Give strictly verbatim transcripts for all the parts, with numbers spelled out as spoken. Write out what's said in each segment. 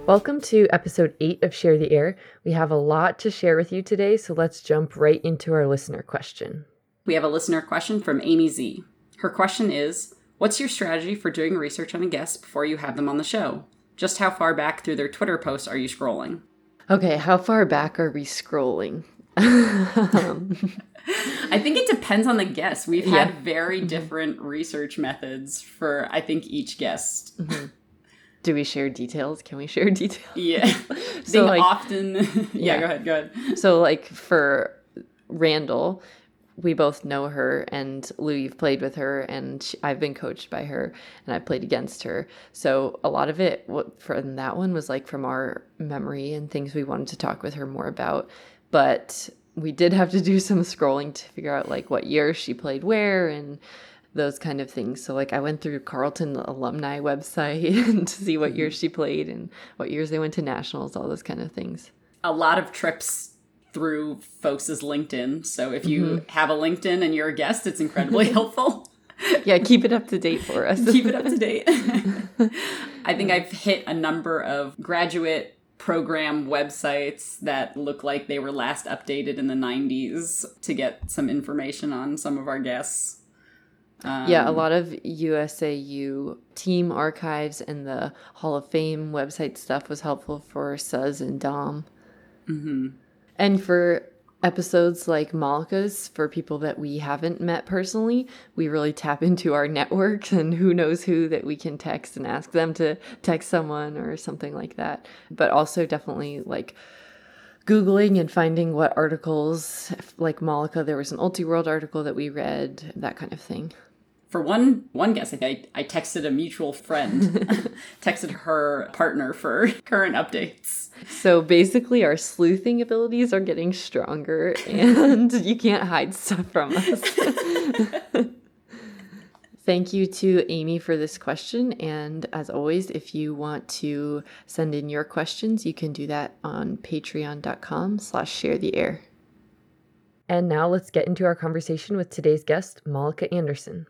Welcome to episode eight of Share the Air. We have a lot to share with you today, so let's jump right into our listener question. We have a listener question from Amy Z. Her question is, what's your strategy for doing research on a guest before you have them on the show? Just how far back through their Twitter posts are you scrolling? Okay, how far back are we scrolling? I think it depends on the guest. We've Yeah. had very different research methods for, I think, each guest. Mm-hmm. Do we share details? Can we share details? Yeah. I So, think like- often... yeah, Yeah. go ahead, go ahead. So, like, for Randall, we both know her, and Lou, you've played with her, and she, I've been coached by her, and I've played against her. So a lot of it what, from that one was, like, from our memory and things we wanted to talk with her more about. But we did have to do some scrolling to figure out, like, what year she played where and those kind of things. So, like, I went through Carleton alumni website to see what years she played and what years they went to nationals, all those kind of things. A lot of trips through folks' LinkedIn. So if you Mm-hmm. have a LinkedIn and you're a guest, it's incredibly helpful. Yeah, keep it up to date for us. Keep it up to date. I think I've hit a number of graduate program websites that look like they were last updated in the nineties to get some information on some of our guests. Um, Yeah, a lot of U S A U team archives and the Hall of Fame website stuff was helpful for Suz and Dom. Mm-hmm. And for episodes like Malika's, for people that we haven't met personally, we really tap into our networks and who knows who that we can text and ask them to text someone or something like that. But also definitely like Googling and finding what articles, like Malika, there was an Ulti-World article that we read, that kind of thing. For one one guest, I think I, I texted a mutual friend, texted her partner for current updates. So basically our sleuthing abilities are getting stronger and you can't hide stuff from us. Thank you to Amy for this question. And as always, if you want to send in your questions, you can do that on patreon.com slash share the air. And now let's get into our conversation with today's guest, Malika Anderson.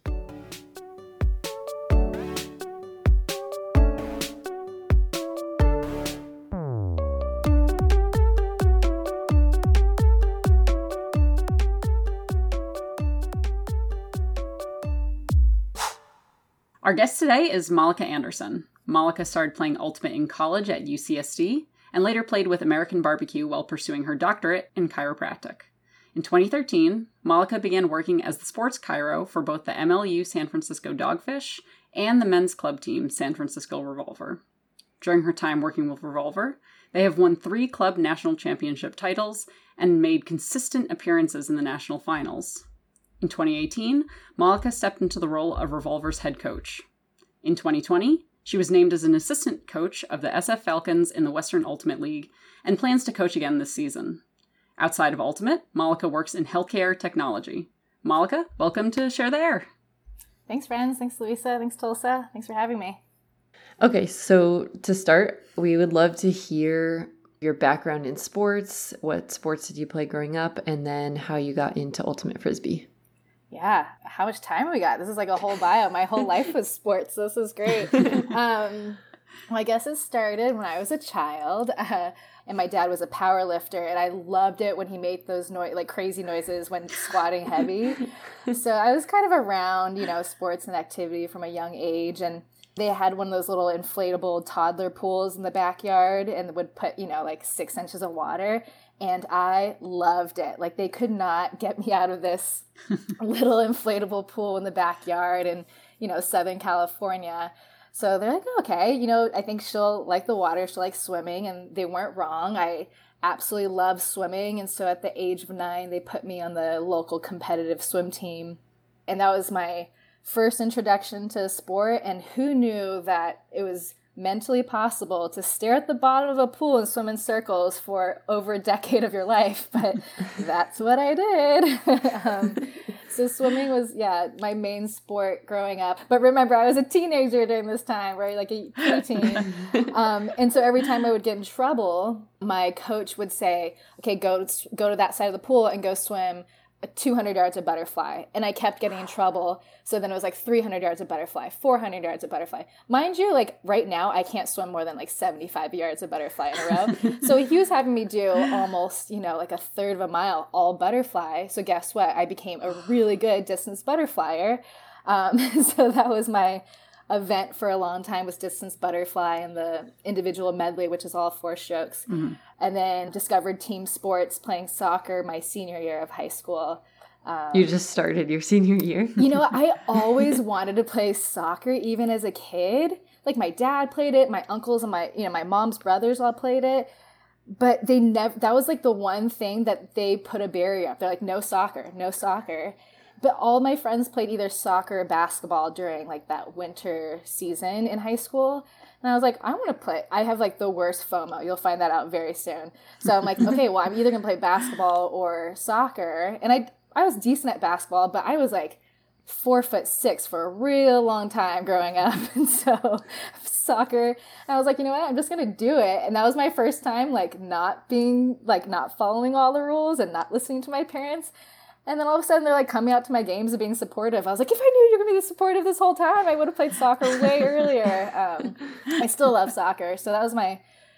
Our guest today is Malika Anderson. Malika started playing Ultimate in college at U C S D and later played with American Barbecue while pursuing her doctorate in chiropractic. In twenty thirteen, Malika began working as the sports chiro for both the M L U San Francisco Dogfish and the men's club team San Francisco Revolver. During her time working with Revolver, they have won three club national championship titles and made consistent appearances in the national finals. In twenty eighteen, Malika stepped into the role of Revolver's head coach. In twenty twenty, she was named as an assistant coach of the S F Falcons in the Western Ultimate League and plans to coach again this season. Outside of Ultimate, Malika works in healthcare technology. Malika, welcome to Share the Air. Thanks, friends. Thanks, Louisa. Thanks, Tulsa. Thanks for having me. Okay, so to start, we would love to hear your background in sports. What sports did you play growing up? And then how you got into Ultimate Frisbee. Yeah, how much time we got? This is like a whole bio. My whole life was sports. This is great. um, well, I guess it started when I was a child, uh, and my dad was a power lifter, and I loved it when he made those no- like crazy noises when squatting heavy. So I was kind of around, you know, sports and activity from a young age, and they had one of those little inflatable toddler pools in the backyard and would put, you know, like six inches of water. And I loved it. Like, they could not get me out of this little inflatable pool in the backyard in, you know, Southern California. So they're like, okay, you know, I think she'll like the water. She'll like swimming. And they weren't wrong. I absolutely love swimming. And so at the age of nine, they put me on the local competitive swim team. And that was my first introduction to sport. And who knew that it was mentally possible to stare at the bottom of a pool and swim in circles for over a decade of your life, but that's what I did. um, so swimming was, yeah, my main sport growing up. But remember, I was a teenager during this time, right? Like a preteen. um, and so every time I would get in trouble, my coach would say, okay, go to, go to that side of the pool and go swim two hundred yards of butterfly, and I kept getting in trouble. So then it was like three hundred yards of butterfly, four hundred yards of butterfly. Mind you, like right now, I can't swim more than like seventy-five yards of butterfly in a row. So he was having me do almost, you know, like a third of a mile all butterfly. So guess what? I became a really good distance butterflyer. Um, so that was my event for a long time, was distance butterfly and the individual medley, which is all four strokes. Mm-hmm. And then discovered team sports, playing soccer my senior year of high school. Um, you just started your senior year? You know, I always wanted to play soccer, even as a kid. Like my dad played it, my uncles and my, you know, my mom's brothers all played it. But they never, that was like the one thing that they put a barrier up. They're like, no soccer, no soccer. But all my friends played either soccer or basketball during like that winter season in high school. And I was like, I want to play. I have like the worst FOMO. You'll find that out very soon. So I'm like, okay, well, I'm either going to play basketball or soccer. And I, I was decent at basketball, but I was like four foot six for a real long time growing up. And so soccer, and I was like, you know what, I'm just going to do it. And that was my first time like not being, like not following all the rules and not listening to my parents. And then all of a sudden they're like coming out to my games and being supportive. I was like, if I knew you were going to be supportive this whole time, I would have played soccer way earlier. Um, I still love soccer. So that was my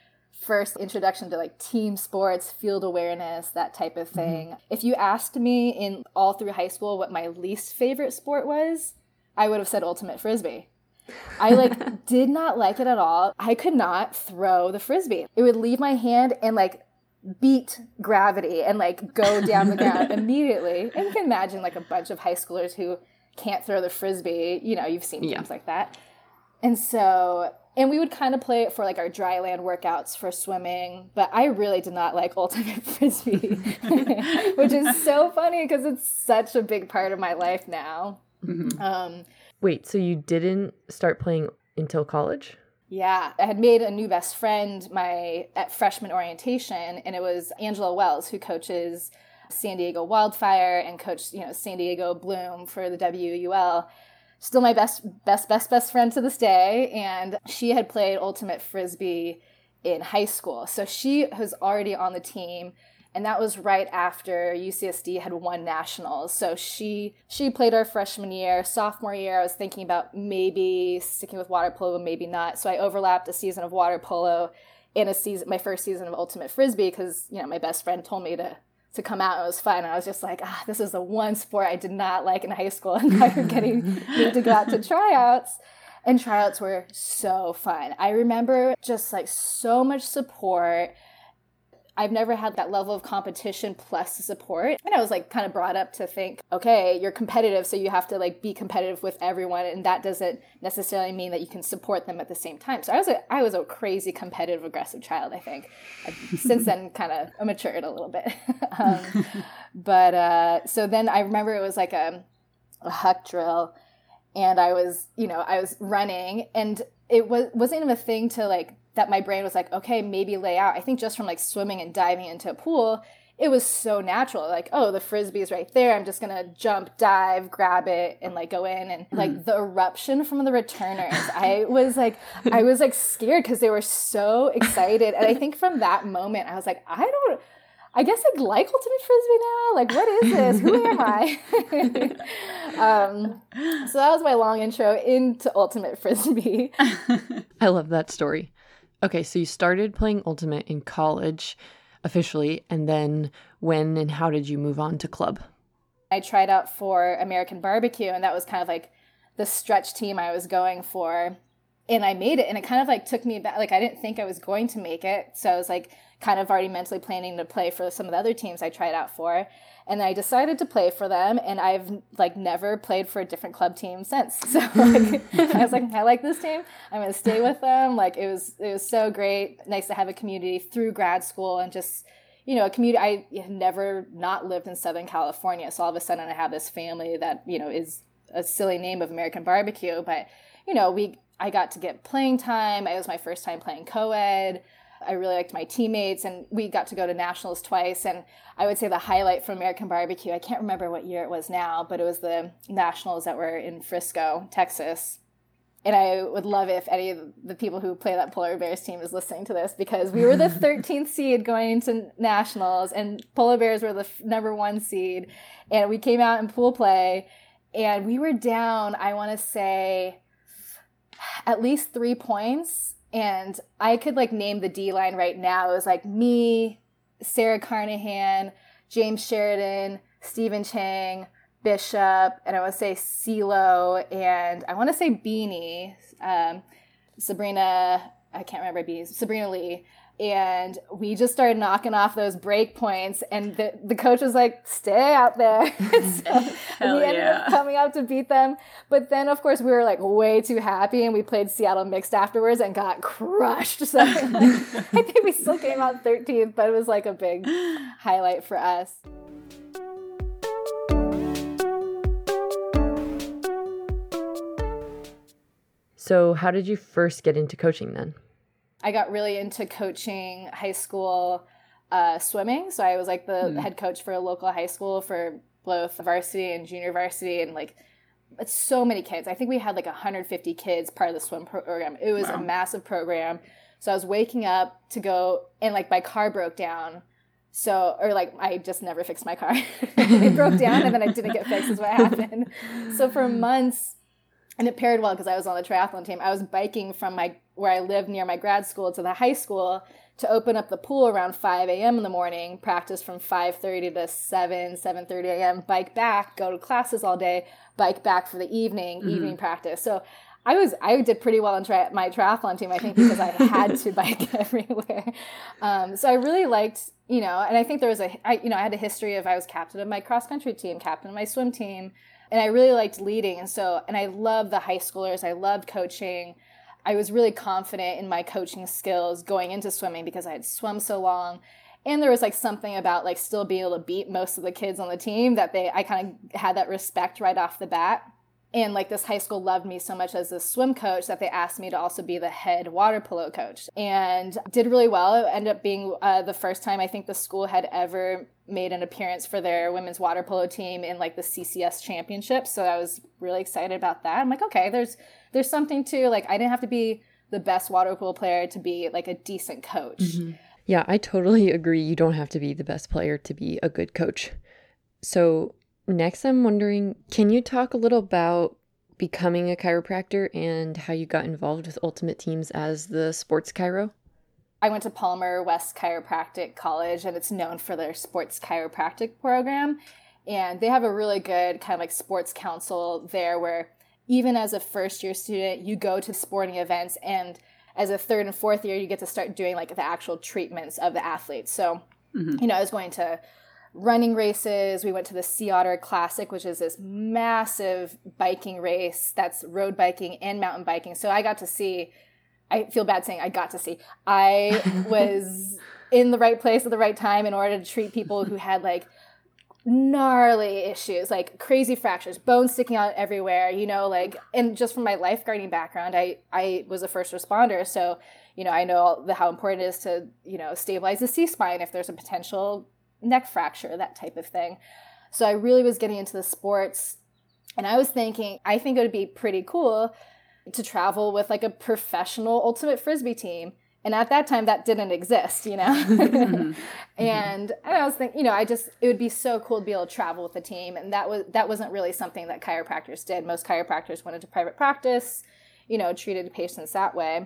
first introduction to like team sports, field awareness, that type of thing. Mm-hmm. If you asked me in all through high school what my least favorite sport was, I would have said ultimate frisbee. I like did not like it at all. I could not throw the frisbee. It would leave my hand and like beat gravity and like go down the ground immediately. And you can imagine like a bunch of high schoolers who can't throw the frisbee. You know, you've seen games yeah. like that. And so, and we would kind of play it for like our dry land workouts for swimming, but I really did not like ultimate frisbee, which is so funny because it's such a big part of my life now. Mm-hmm. Um, Wait, so you didn't start playing until college? Yeah, I had made a new best friend my at freshman orientation, and it was Angela Wells, who coaches San Diego Wildfire and coached, you know, San Diego Bloom for the W U L. Still my best, best, best, best friend to this day, and she had played ultimate frisbee in high school, so she was already on the team. And that was right after U C S D had won nationals. So she she played our freshman year. Sophomore year, I was thinking about maybe sticking with water polo, maybe not. So I overlapped a season of water polo in a season, my first season of ultimate frisbee, because, you know, my best friend told me to to come out. And it was fun. And I was just like, ah, this is the one sport I did not like in high school. And now you're getting me to go out to tryouts. And tryouts were so fun. I remember just like so much support. I've never had that level of competition plus the support. And I was like kind of brought up to think, okay, you're competitive, so you have to like be competitive with everyone. And that doesn't necessarily mean that you can support them at the same time. So I was a, I was a crazy competitive, aggressive child, I think. I've since then kind of matured a little bit. um, but uh, so then I remember it was like a, a huck drill. And I was, you know, I was running, and it was, wasn't even a thing to like, that my brain was like, okay, maybe lay out. I think just from like swimming and diving into a pool, it was so natural. Like, oh, the frisbee is right there. I'm just going to jump, dive, grab it, and like go in. And like the eruption from the returners, I was like, I was like scared because they were so excited. And I think from that moment, I was like, I don't, I guess I like ultimate frisbee now. Like, what is this? Who am I? um, so that was my long intro into ultimate frisbee. I love that story. Okay, so you started playing ultimate in college officially, and then when and how did you move on to club? I tried out for American Barbecue, and that was kind of like the stretch team I was going for. And I made it, and it kind of like took me back. Like, I didn't think I was going to make it. So I was like kind of already mentally planning to play for some of the other teams I tried out for. And then I decided to play for them, and I've like never played for a different club team since. So like, I was like, I like this team. I'm going to stay with them. Like, it was, it was so great. Nice to have a community through grad school, and just, you know, a community. I had never not lived in Southern California. So all of a sudden I have this family that, you know, is a silly name of American Barbecue, but you know, we, I got to get playing time. It was my first time playing co-ed. I really liked my teammates, and we got to go to nationals twice. And I would say the highlight from American Barbecue, I can't remember what year it was now, but it was the nationals that were in Frisco, Texas. And I would love it if any of the people who play that Polar Bears team is listening to this, because we were the thirteenth seed going into nationals, and Polar Bears were the f- number one seed. And we came out in pool play, and we were down, I want to say, at least three points. And I could like name the D line right now. It was like me, Sarah Carnahan, James Sheridan, Stephen Chang, Bishop, and I want to say CeeLo, and I want to say Beanie, um, Sabrina, I can't remember Beanie, Sabrina Lee. And we just started knocking off those break points, and the, the coach was like, stay out there. So Hell we ended yeah. up coming out to beat them. But then, of course, we were like way too happy, and we played Seattle mixed afterwards and got crushed. So like, I think we still came out thirteenth, but it was like a big highlight for us. So how did you first get into coaching then? I got really into coaching high school uh, swimming. So I was like the mm. head coach for a local high school for both varsity and junior varsity, and like it's so many kids. I think we had like one hundred fifty kids part of the swim program. It was wow. a massive program. So I was waking up to go, and like my car broke down. So, or like I just never fixed my car. It broke down and then I didn't get fixed is what happened. So for months, and it paired well because I was on the triathlon team, I was biking from my where I lived near my grad school to the high school to open up the pool around five a.m. in the morning, practice from five thirty to seven, seven thirty a.m., bike back, go to classes all day, bike back for the evening, mm-hmm. evening practice. So I was I did pretty well on tri- my triathlon team, I think, because I had to bike everywhere. Um, so I really liked, you know, and I think there was a, I, you know, I had a history of I was captain of my cross country team, captain of my swim team, and I really liked leading. And so, and I loved the high schoolers. I loved coaching. I was really confident in my coaching skills going into swimming because I had swum so long. And there was like something about like still being able to beat most of the kids on the team that they, I kind of had that respect right off the bat. And like this high school loved me so much as a swim coach that they asked me to also be the head water polo coach, and did really well. It ended up being uh, the first time I think the school had ever made an appearance for their women's water polo team in like the C C S championship. So I was really excited about that. I'm like, okay, there's there's something to like, I didn't have to be the best water polo player to be like a decent coach. Mm-hmm. Yeah, I totally agree. You don't have to be the best player to be a good coach. So next, I'm wondering, can you talk a little about becoming a chiropractor and how you got involved with Ultimate Teams as the sports chiro? I went to Palmer West Chiropractic College, and it's known for their sports chiropractic program. And they have a really good kind of like sports council there where even as a first year student, you go to sporting events, and as a third and fourth year, you get to start doing like the actual treatments of the athletes. So, mm-hmm. you know, I was going to running races. We went to the Sea Otter Classic, which is this massive biking race that's road biking and mountain biking. So I got to see, I feel bad saying I got to see, I was in the right place at the right time in order to treat people who had like gnarly issues, like crazy fractures, bones sticking out everywhere, you know, like, and just from my lifeguarding background, I, I was a first responder. So, you know, I know the, how important it is to, you know, stabilize the C-spine if there's a potential neck fracture, that type of thing. So I really was getting into the sports, and I was thinking, I think it would be pretty cool to travel with like a professional ultimate frisbee team. And at that time, that didn't exist, you know? mm-hmm. And I was thinking, you know, I just, it would be so cool to be able to travel with a team. And that was, that wasn't really something that chiropractors did. Most chiropractors went into private practice, you know, treated patients that way.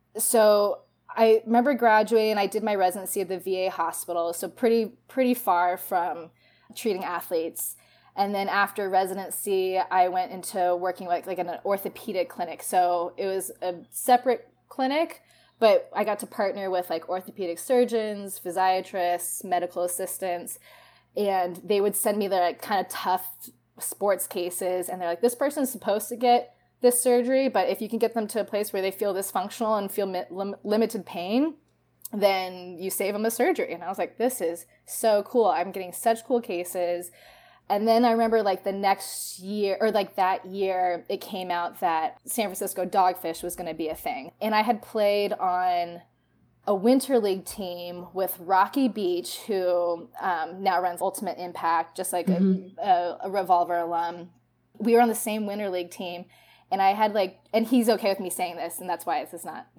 So I remember graduating, I did my residency at the V A hospital, so pretty pretty far from treating athletes. And then after residency, I went into working like, like in an orthopedic clinic. So it was a separate clinic, but I got to partner with like orthopedic surgeons, physiatrists, medical assistants, and they would send me the like, kind of tough sports cases, and they're like, this person's supposed to get this surgery, but if you can get them to a place where they feel dysfunctional and feel mi- lim- limited pain, then you save them a surgery. And I was like, this is so cool. I'm getting such cool cases. And then I remember like the next year, or like that year, it came out that San Francisco Dogfish was going to be a thing. And I had played on a winter league team with Rocky Beach, who um, now runs Ultimate Impact, just like mm-hmm. a, a, a Revolver alum. We were on the same winter league team. And I had like, and he's okay with me saying this, and that's why this is not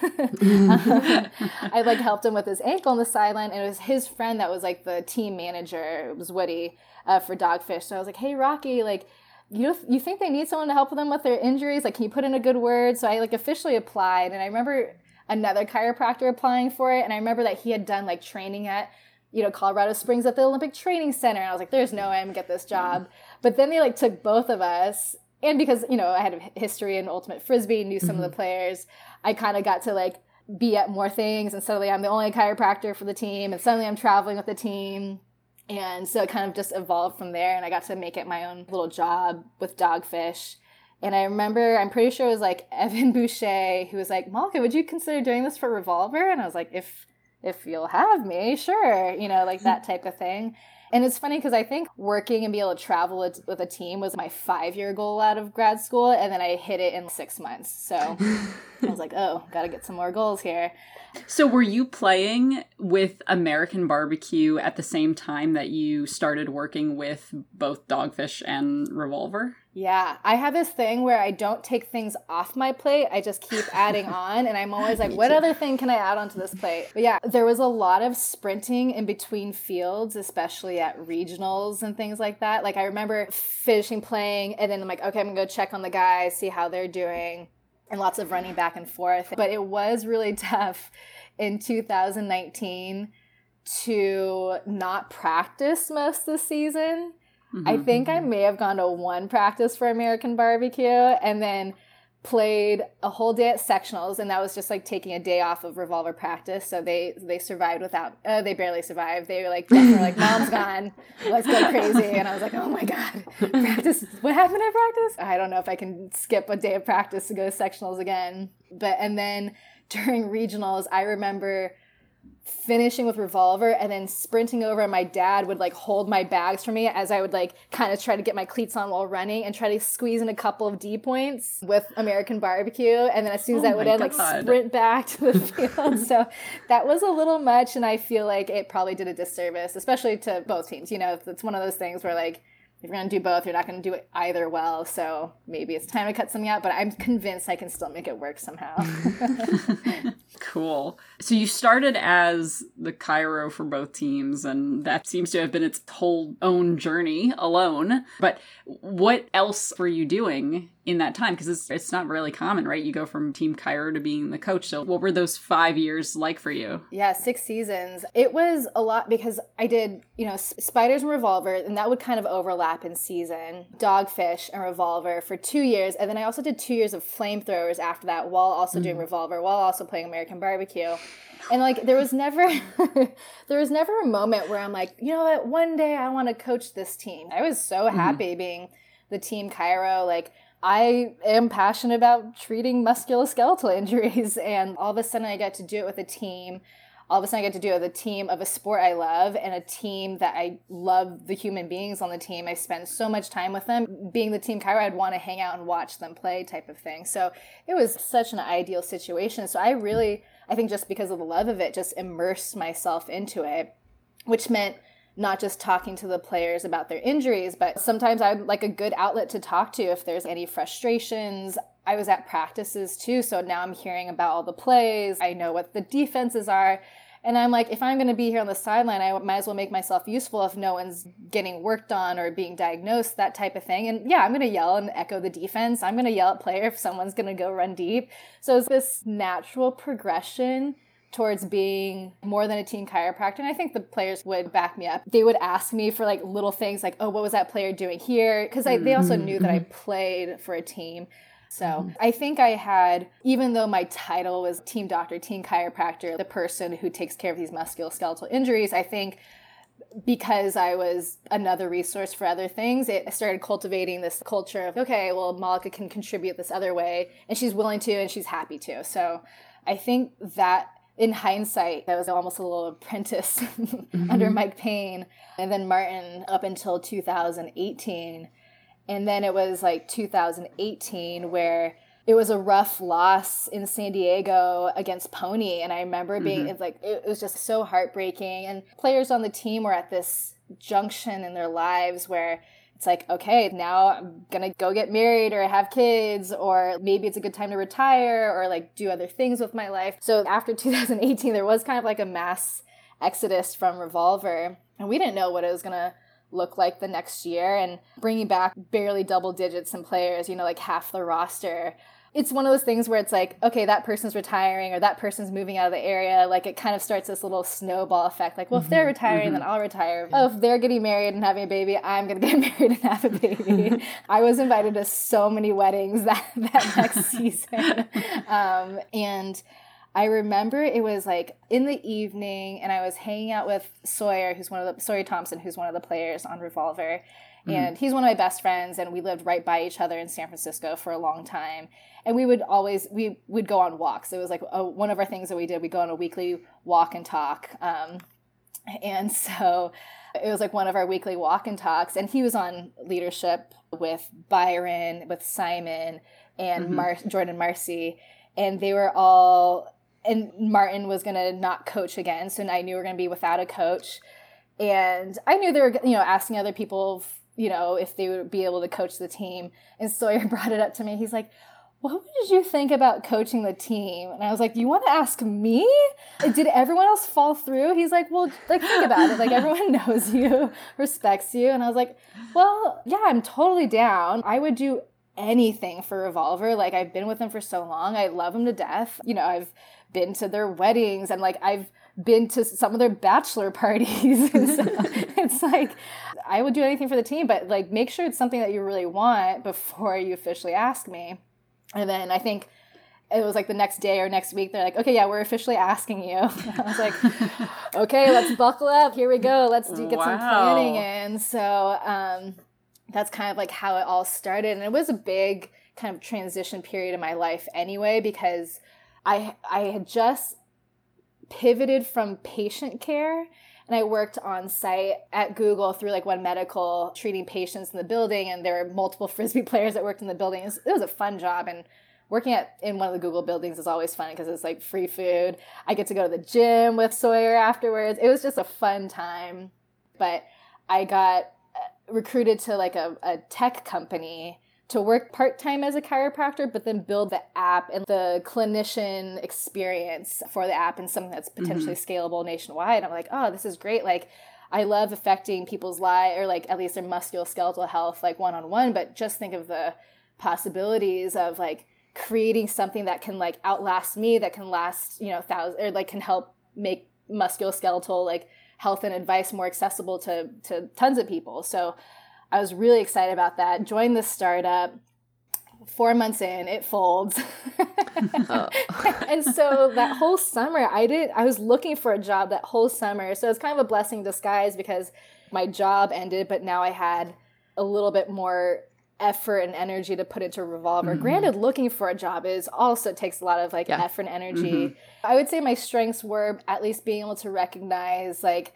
HIPAA. um, I like helped him with his ankle on the sideline, and it was his friend that was like the team manager. It was Woody uh, for Dogfish. So I was like, hey, Rocky, like, you you think they need someone to help them with their injuries? Like, can you put in a good word? So I like officially applied, and I remember another chiropractor applying for it, and I remember that he had done like training at, you know, Colorado Springs at the Olympic Training Center, and I was like, there's no way I'm gonna get this job. But then they like took both of us. And because, you know, I had a history in ultimate frisbee, knew some mm-hmm. of the players, I kind of got to like be at more things. And suddenly I'm the only chiropractor for the team. And suddenly I'm traveling with the team. And so it kind of just evolved from there. And I got to make it my own little job with Dogfish. And I remember, I'm pretty sure it was like Evan Boucher, who was like, Malika, would you consider doing this for Revolver? And I was like, if if you'll have me, sure. You know, like that type of thing. And it's funny because I think working and be able to travel with, with a team was my five-year goal out of grad school, and then I hit it in six months. So I was like, oh, got to get some more goals here. So were you playing with American Barbecue at the same time that you started working with both Dogfish and Revolver? Yeah, I have this thing where I don't take things off my plate. I just keep adding on, and I'm always like, what other thing can I add onto this plate? But yeah, there was a lot of sprinting in between fields, especially at regionals and things like that. Like I remember finishing playing, and then I'm like, okay, I'm gonna go check on the guys, see how they're doing, and lots of running back and forth. But it was really tough in two thousand nineteen to not practice most of the season. Mm-hmm. I think I may have gone to one practice for American Barbecue and then played a whole day at sectionals, and that was just like taking a day off of Revolver practice. So they they survived without, uh, they barely survived. They were like, they were like, mom's gone, let's go crazy. And I was like, oh my God, practice, what happened at practice? I don't know if I can skip a day of practice to go to sectionals again. But, and then during regionals, I remember finishing with Revolver and then sprinting over, and my dad would like hold my bags for me as I would like kind of try to get my cleats on while running and try to squeeze in a couple of D points with American Barbecue. And then as soon as oh that would end, like sprint back to the field. So that was a little much, and I feel like it probably did a disservice, especially to both teams. You know, it's one of those things where like, if you're going to do both, you're not going to do it either well. So maybe it's time to cut something out, but I'm convinced I can still make it work somehow. Cool. So you started as the chiro for both teams, and that seems to have been its whole own journey alone. But what else were you doing in that time? Because it's, it's not really common, right? You go from team chiro to being the coach. So what were those five years like for you? Yeah, six seasons. It was a lot because I did, you know, Spiders and Revolver, and that would kind of overlap in season. Dogfish and Revolver for two years. And then I also did two years of Flamethrowers after that, while also mm-hmm. doing Revolver, while also playing American Barbecue. And like, there was never, there was never a moment where I'm like, you know what, one day I want to coach this team. I was so mm-hmm. happy being the team chiro. Like, I am passionate about treating musculoskeletal injuries, and all of a sudden I get to do it with a team. All of a sudden I get to do it with a team of a sport I love, and a team that I love the human beings on the team. I spend so much time with them. Being the team chiro, I'd want to hang out and watch them play type of thing. So it was such an ideal situation. So I really, I think just because of the love of it, just immersed myself into it, which meant not just talking to the players about their injuries, but sometimes I'd like a good outlet to talk to if there's any frustrations. I was at practices too, so now I'm hearing about all the plays. I know what the defenses are. And I'm like, if I'm going to be here on the sideline, I might as well make myself useful if no one's getting worked on or being diagnosed, that type of thing. And yeah, I'm going to yell and echo the defense. I'm going to yell at player if someone's going to go run deep. So it's this natural progression towards being more than a team chiropractor. And I think the players would back me up. They would ask me for like little things like, oh, what was that player doing here? Because they also knew that I played for a team. So mm-hmm. I think I had, even though my title was team doctor, team chiropractor, the person who takes care of these musculoskeletal injuries, I think because I was another resource for other things, it started cultivating this culture of, okay, well, Malika can contribute this other way, and she's willing to, and she's happy to. So I think that in hindsight, that was almost a little apprentice mm-hmm. under Mike Payne, and then Martin up until two thousand eighteen. And then it was like two thousand eighteen where it was a rough loss in San Diego against Pony. And I remember being, mm-hmm. it's like, it was just so heartbreaking. And players on the team were at this junction in their lives where it's like, okay, now I'm going to go get married or have kids, or maybe it's a good time to retire or like do other things with my life. So after two thousand eighteen, there was kind of like a mass exodus from Revolver, and we didn't know what it was going to look like the next year, and bringing back barely double digits in players, you know, like half the roster. It's one of those things where it's like, okay, that person's retiring or that person's moving out of the area. Like it kind of starts this little snowball effect. Like, well, mm-hmm, if they're retiring, mm-hmm. then I'll retire. Oh, if they're getting married and having a baby, I'm going to get married and have a baby. I was invited to so many weddings that, that next season. Um, and I remember it was like in the evening, and I was hanging out with Sawyer, who's one of the, Sawyer Thompson, who's one of the players on Revolver. Mm-hmm. And he's one of my best friends, and we lived right by each other in San Francisco for a long time. And we would always, we would go on walks. It was like a, one of our things that we did. We go on a weekly walk and talk. Um, and so it was like one of our weekly walk and talks. And he was on leadership with Byron, with Simon, and mm-hmm. Mar- Jordan Marcy. And they were all, and Martin was going to not coach again. So I knew we were going to be without a coach. And I knew they were, you know, asking other people, you know, if they would be able to coach the team. And Sawyer brought it up to me. He's like, what did you think about coaching the team? And I was like, you want to ask me? Did everyone else fall through? He's like, well, like, think about it. Like, everyone knows you, respects you. And I was like, well, yeah, I'm totally down. I would do anything for Revolver. Like, I've been with them for so long. I love them to death. You know, I've been to their weddings, and like, I've been to some of their bachelor parties. And so it's like, I would do anything for the team, but like, make sure it's something that you really want before you officially ask me. And then I think it was like the next day or next week, they're like, okay, yeah, we're officially asking you. And I was like, okay, let's buckle up. Here we go. Let's do, get wow. some planning in. So um, that's kind of like how it all started. And it was a big kind of transition period in my life anyway, because I I had just pivoted from patient care, and I worked on site at Google through like One Medical, treating patients in the building. And there were multiple Frisbee players that worked in the building. It was, it was a fun job. And working at in one of the Google buildings is always fun because it's like free food. I get to go to the gym with Sawyer afterwards. It was just a fun time. But I got recruited to like a, a tech company to work part-time as a chiropractor, but then build the app and the clinician experience for the app and something that's potentially mm-hmm. scalable nationwide. I'm like, oh, this is great. Like, I love affecting people's lives, or like at least their musculoskeletal health, like one-on-one, but just think of the possibilities of like creating something that can like outlast me, that can last, you know, thousands, or like can help make musculoskeletal like health and advice more accessible to, to tons of people. So I was really excited about that. Joined the startup. Four months in, it folds. oh. And so that whole summer, I did. I was looking for a job that whole summer. So it's kind of a blessing in disguise because my job ended, but now I had a little bit more effort and energy to put into Revolver. Mm-hmm. Granted, looking for a job is also takes a lot of like yeah. effort and energy. Mm-hmm. I would say my strengths were at least being able to recognize like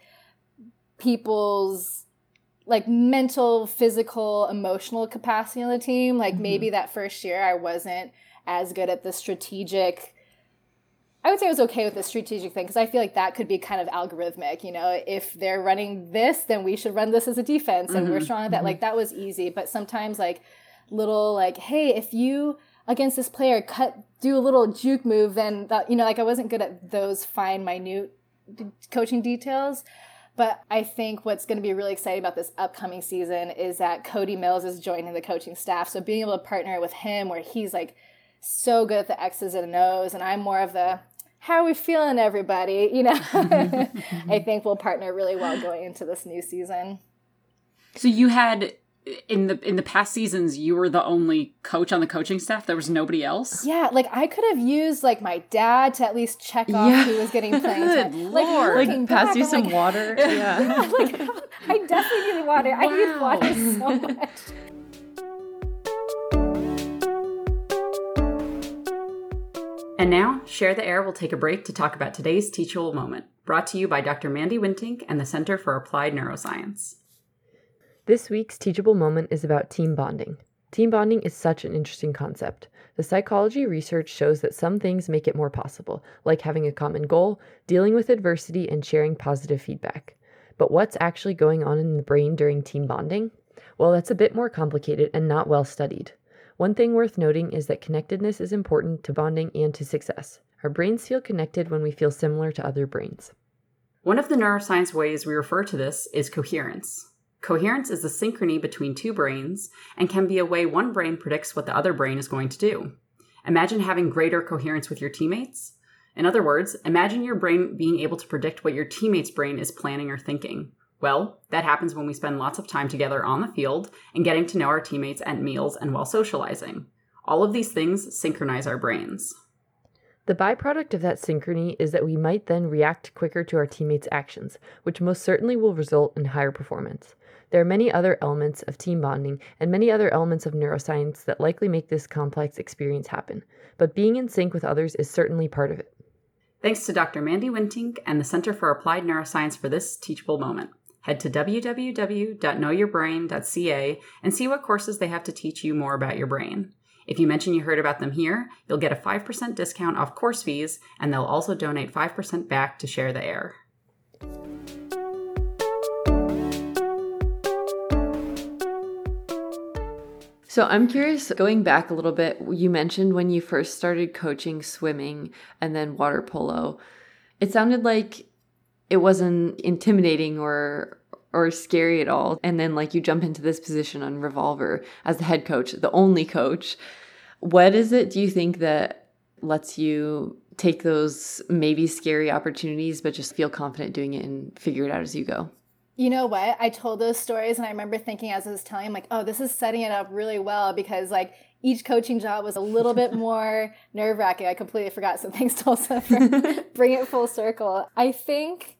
people's like mental, physical, emotional capacity on the team. Like mm-hmm. maybe that first year I wasn't as good at the strategic. I would say I was okay with the strategic thing because I feel like that could be kind of algorithmic. You know, if they're running this, then we should run this as a defense, and mm-hmm. we're strong at that. Mm-hmm. Like that was easy, but sometimes like little like, hey, if you against this player cut do a little juke move, then that, you know, like I wasn't good at those fine, minute coaching details. But I think what's going to be really exciting about this upcoming season is that Cody Mills is joining the coaching staff. So being able to partner with him where he's like so good at the X's and O's, and I'm more of the, how are we feeling, everybody? You know, I think we'll partner really well going into this new season. So you had, in the in the past seasons, you were the only coach on the coaching staff? There was nobody else? Yeah, like I could have used like my dad to at least check off yeah. who was getting playing time. Like, like pass you some like, water. Yeah. yeah, like I definitely need water. Wow. I need water so much. And now, Share the Air will take a break to talk about today's Teachable Moment, brought to you by Doctor Mandy Wintink and the Center for Applied Neuroscience. This week's Teachable Moment is about team bonding. Team bonding is such an interesting concept. The psychology research shows that some things make it more possible, like having a common goal, dealing with adversity, and sharing positive feedback. But what's actually going on in the brain during team bonding? Well, that's a bit more complicated and not well studied. One thing worth noting is that connectedness is important to bonding and to success. Our brains feel connected when we feel similar to other brains. One of the neuroscience ways we refer to this is coherence. Coherence is the synchrony between two brains and can be a way one brain predicts what the other brain is going to do. Imagine having greater coherence with your teammates. In other words, imagine your brain being able to predict what your teammate's brain is planning or thinking. Well, that happens when we spend lots of time together on the field and getting to know our teammates at meals and while socializing. All of these things synchronize our brains. The byproduct of that synchrony is that we might then react quicker to our teammates' actions, which most certainly will result in higher performance. There are many other elements of team bonding and many other elements of neuroscience that likely make this complex experience happen, but being in sync with others is certainly part of it. Thanks to Doctor Mandy Wintink and the Center for Applied Neuroscience for this teachable moment. Head to w w w dot know your brain dot c a and see what courses they have to teach you more about your brain. If you mention you heard about them here, you'll get a five percent discount off course fees, and they'll also donate five percent back to Share the Air. So I'm curious, going back a little bit, you mentioned when you first started coaching swimming and then water polo, it sounded like it wasn't intimidating or or scary at all. And then like you jump into this position on Revolver as the head coach, the only coach. What is it, do you think, that lets you take those maybe scary opportunities, but just feel confident doing it and figure it out as you go? You know what? I told those stories and I remember thinking as I was telling him, like, oh, this is setting it up really well because like each coaching job was a little bit more nerve wracking. I completely forgot some things, Tulsa, for bring it full circle. I think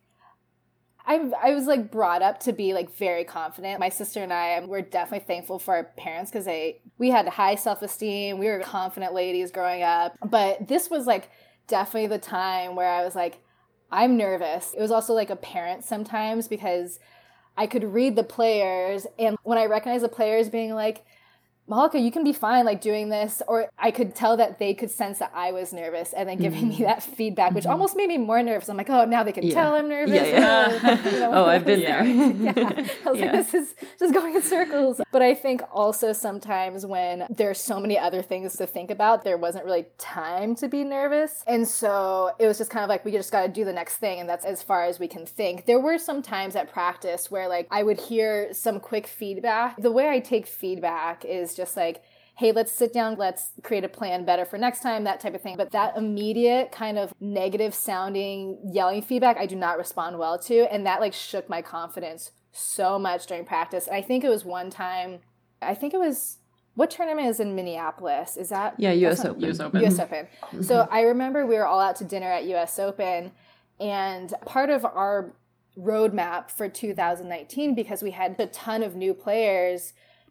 I I was like brought up to be like very confident. My sister and I were definitely thankful for our parents because they we had high self-esteem. We were confident ladies growing up. But this was like definitely the time where I was like, I'm nervous. It was also like apparent sometimes because I could read the players, and when I recognized the players being like, Malika, you can be fine like doing this, or I could tell that they could sense that I was nervous and then giving mm-hmm. me that feedback, which mm-hmm. almost made me more nervous. I'm like, oh, now they can yeah. tell I'm nervous. Yeah, yeah. Oh, you know, oh I've been there. yeah. I was yeah. like, this is just going in circles. But I think also sometimes when there's so many other things to think about, there wasn't really time to be nervous. And so it was just kind of like, we just got to do the next thing. And that's as far as we can think. There were some times at practice where like I would hear some quick feedback. The way I take feedback is just like, hey, let's sit down, let's create a plan better for next time, that type of thing. But that immediate kind of negative sounding yelling feedback, I do not respond well to. And that like shook my confidence so much during practice. And I think it was one time, I think it was, what tournament is in Minneapolis? Is that? Yeah, U S Open. U S Open. U S Open. Mm-hmm. So I remember we were all out to dinner at U S Open, and part of our roadmap for two thousand nineteen, because we had a ton of new players,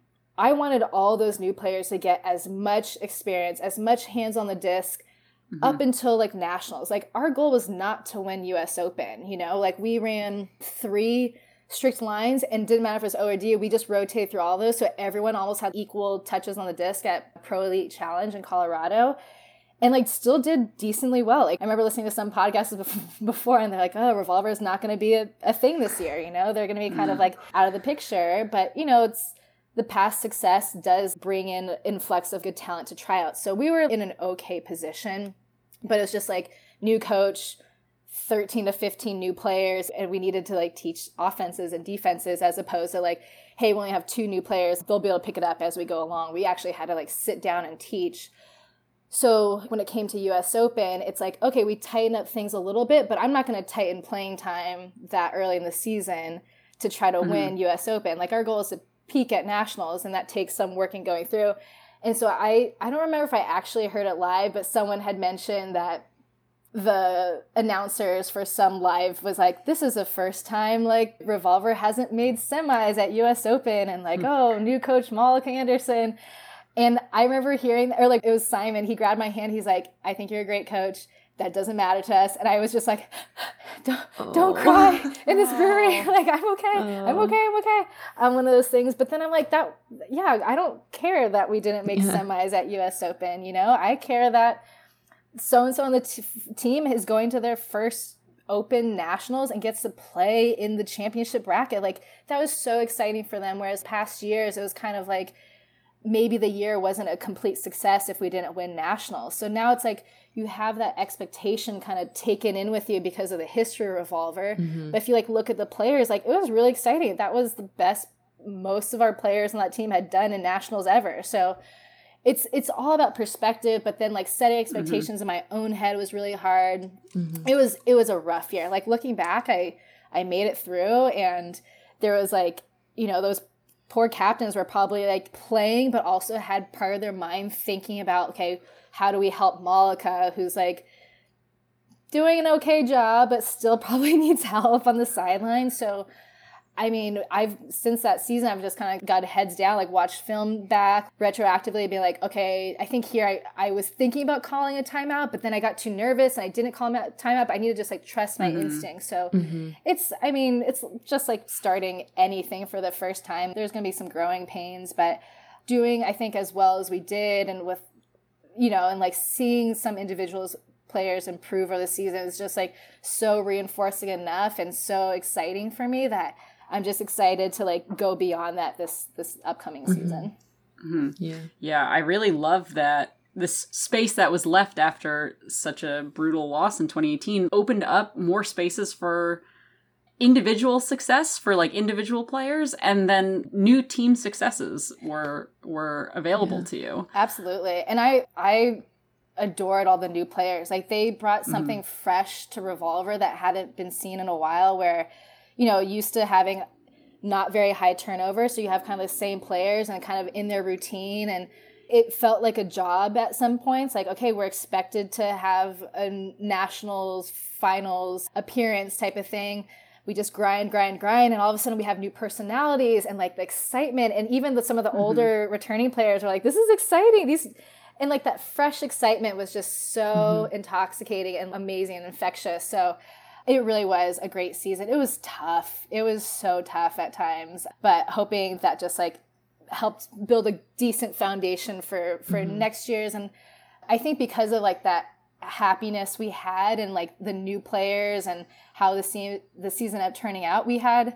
I wanted all those new players to get as much experience, as much hands on the disc mm-hmm. up until like nationals. Like our goal was not to win U S Open, you know, like we ran three strict lines and didn't matter if it was O or D, we just rotated through all those. So everyone almost had equal touches on the disc at Pro Elite Challenge in Colorado. And like still did decently well. Like I remember listening to some podcasts before and they're like, oh, Revolver is not going to be a, a thing this year. You know, they're going to be kind mm-hmm. of like out of the picture, but you know, it's, the past success does bring in an influx of good talent to try out. So we were in an okay position, but it was just like new coach, thirteen to fifteen new players, and we needed to like teach offenses and defenses as opposed to like, hey, we only have two new players. They'll be able to pick it up as we go along. We actually had to like sit down and teach. So when it came to U S Open, it's like, okay, we tighten up things a little bit, but I'm not going to tighten playing time that early in the season to try to mm-hmm. win U S Open. Like our goal is to peak at nationals, and that takes some working going through. And so I, I don't remember if I actually heard it live, but someone had mentioned that the announcers for some live was like, this is the first time like Revolver hasn't made semis at U S Open, and like, oh, new coach Malika Anderson. And I remember hearing, or like it was Simon, he grabbed my hand, he's like, I think you're a great coach. That doesn't matter to us. And I was just like, don't, oh. don't cry in this brewery. Like, I'm okay. Oh. I'm okay. I'm okay. I'm one of those things. But then I'm like, that, yeah, I don't care that we didn't make yeah. semis at U S Open. You know, I care that so-and-so on the t- team is going to their first open nationals and gets to play in the championship bracket. Like, that was so exciting for them. Whereas past years, it was kind of like maybe the year wasn't a complete success if we didn't win nationals. So now it's like you have that expectation kind of taken in with you because of the history of Revolver. Mm-hmm. But if you like look at the players, like, it was really exciting. That was the best most of our players on that team had done in nationals ever. So it's it's all about perspective, but then like setting expectations mm-hmm. in my own head was really hard. Mm-hmm. It was it was a rough year. Like, looking back, I I made it through, and there was like, you know, those poor captains were probably like playing, but also had part of their mind thinking about, okay, how do we help Malika, who's like doing an okay job, but still probably needs help on the sideline. So I mean, I've, since that season, I've just kind of got heads down, like watched film back retroactively, be like, okay, I think here I, I was thinking about calling a timeout, but then I got too nervous and I didn't call a timeout. But I need to just like trust my mm-hmm. instincts. So mm-hmm. it's, I mean, it's just like starting anything for the first time. There's going to be some growing pains, but doing, I think, as well as we did, and with, you know, and like seeing some individuals, players improve over the season is just like so reinforcing enough and so exciting for me that I'm just excited to like go beyond that this this upcoming mm-hmm. season. Mm-hmm. Yeah, yeah, I really love that this space that was left after such a brutal loss in twenty eighteen opened up more spaces for individual success for like individual players, and then new team successes were were available yeah. to you. Absolutely, and I I adored all the new players. Like, they brought something mm-hmm. fresh to Revolver that hadn't been seen in a while, where, you know, used to having not very high turnover. So you have kind of the same players and kind of in their routine. And it felt like a job at some points. Like, okay, we're expected to have a nationals finals appearance type of thing. We just grind, grind, grind. And all of a sudden we have new personalities and like the excitement. And even the, some of the mm-hmm. older returning players were like, this is exciting. These, and like that fresh excitement was just so mm-hmm. intoxicating and amazing and infectious. So it really was a great season. It was tough. It was so tough at times, but hoping that just like helped build a decent foundation for, for mm-hmm. next year's. And I think because of like that happiness we had and like the new players and how the, se- the season ended up turning out, we had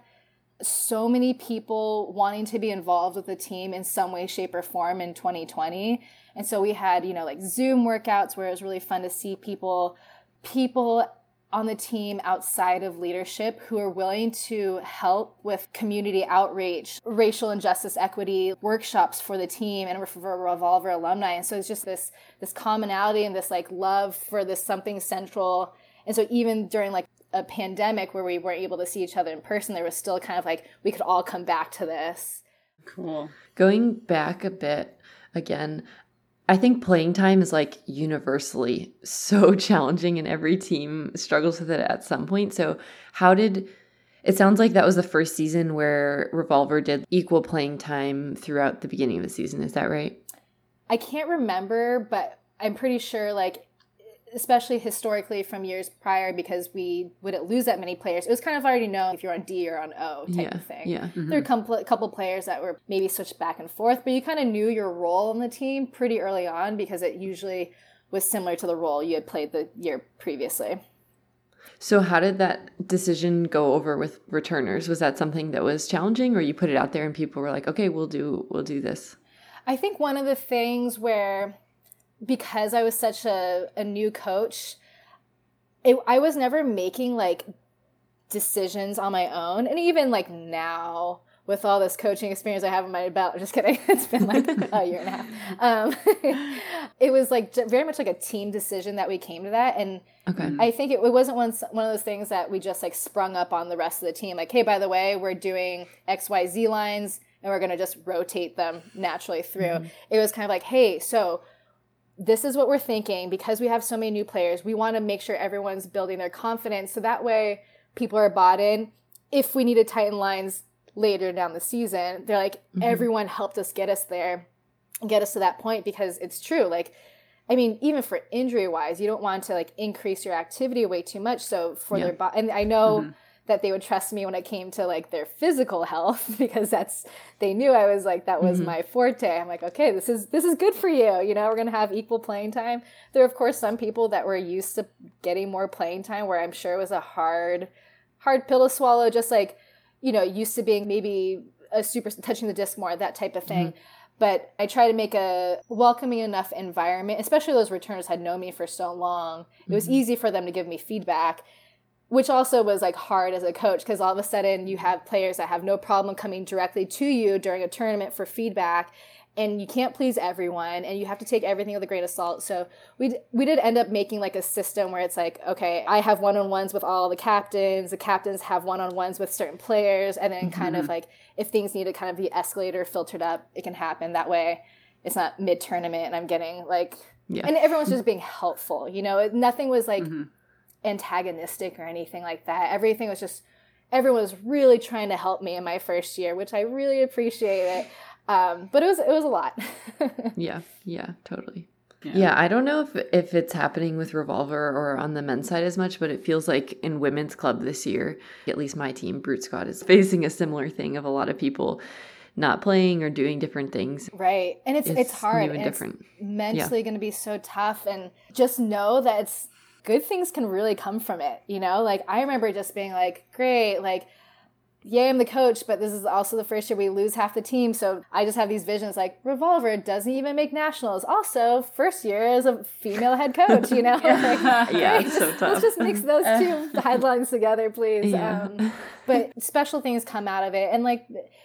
so many people wanting to be involved with the team in some way, shape, or form in twenty twenty. And so we had, you know, like Zoom workouts where it was really fun to see people, people on the team outside of leadership who are willing to help with community outreach, racial injustice, equity, workshops for the team and for Revolver alumni. And so it's just this, this commonality and this like love for this something central. And so even during like a pandemic where we weren't able to see each other in person, there was still kind of like, we could all come back to this. Cool. Going back a bit again, I think playing time is like universally so challenging and every team struggles with it at some point. So how did, it sounds like that was the first season where Revolver did equal playing time throughout the beginning of the season. Is that right? I can't remember, but I'm pretty sure like, especially historically from years prior, because we wouldn't lose that many players. It was kind of already known if you're on D or on O type yeah, of thing. Yeah. Mm-hmm. There were a couple, couple players that were maybe switched back and forth, but you kind of knew your role on the team pretty early on because it usually was similar to the role you had played the year previously. So how did that decision go over with returners? Was that something that was challenging, or you put it out there and people were like, okay, we'll do, we'll do this? I think one of the things where, because I was such a, a new coach, it, I was never making like decisions on my own. And even like now with all this coaching experience I have in my belt, just kidding. It's been like a year and a half. Um, it was like very much like a team decision that we came to that. And okay. I think it, it wasn't one, one of those things that we just like sprung up on the rest of the team. Like, hey, by the way, we're doing X Y Z lines and we're going to just rotate them naturally through. Mm-hmm. It was kind of like, hey, so this is what we're thinking. Because we have so many new players, we want to make sure everyone's building their confidence. So that way people are bought in. If we need to tighten lines later down the season, they're like, mm-hmm. everyone helped us get us there, get us to that point, because it's true. Like, I mean, even for injury wise, you don't want to like increase your activity way too much. So for yeah. their body, and I know mm-hmm. that they would trust me when it came to like their physical health, because that's, they knew I was like, that was mm-hmm. my forte. I'm like, okay, this is, this is good for you. You know, we're going to have equal playing time. There are, of course, some people that were used to getting more playing time where I'm sure it was a hard, hard pill to swallow, just like, you know, used to being maybe a super touching the disc more, that type of thing. Mm-hmm. But I try to make a welcoming enough environment, especially those returners had known me for so long. It was mm-hmm. easy for them to give me feedback, which also was like hard as a coach, because all of a sudden you have players that have no problem coming directly to you during a tournament for feedback, and you can't please everyone, and you have to take everything with a grain of salt. So we we did end up making like a system where it's like, okay, I have one-on-ones with all the captains, the captains have one-on-ones with certain players, and then mm-hmm. kind of like if things need to kind of be escalated or filtered up, it can happen. That way it's not mid-tournament and I'm getting like, yeah. and everyone's just being helpful, you know? Nothing was like mm-hmm. antagonistic or anything like that. Everything was just, everyone was really trying to help me in my first year, which I really appreciate it. Um, but it was, it was a lot. yeah. Yeah, totally. Yeah. yeah, I don't know if if it's happening with Revolver or on the men's side as much, but it feels like in women's club this year, at least my team, Brute Squad, is facing a similar thing of a lot of people not playing or doing different things. Right. And it's it's, it's hard. New and, and different. It's mentally yeah. going to be so tough. And just know that it's good things can really come from it. You know, like I remember just being like, great, like, yay, I'm the coach, but this is also the first year we lose half the team. So I just have these visions like Revolver doesn't even make nationals. Also, first year as a female head coach, you know? yeah, like, yeah hey, it's so tough. Let's just mix those two headlines together, please. Yeah. Um, but special things come out of it. And like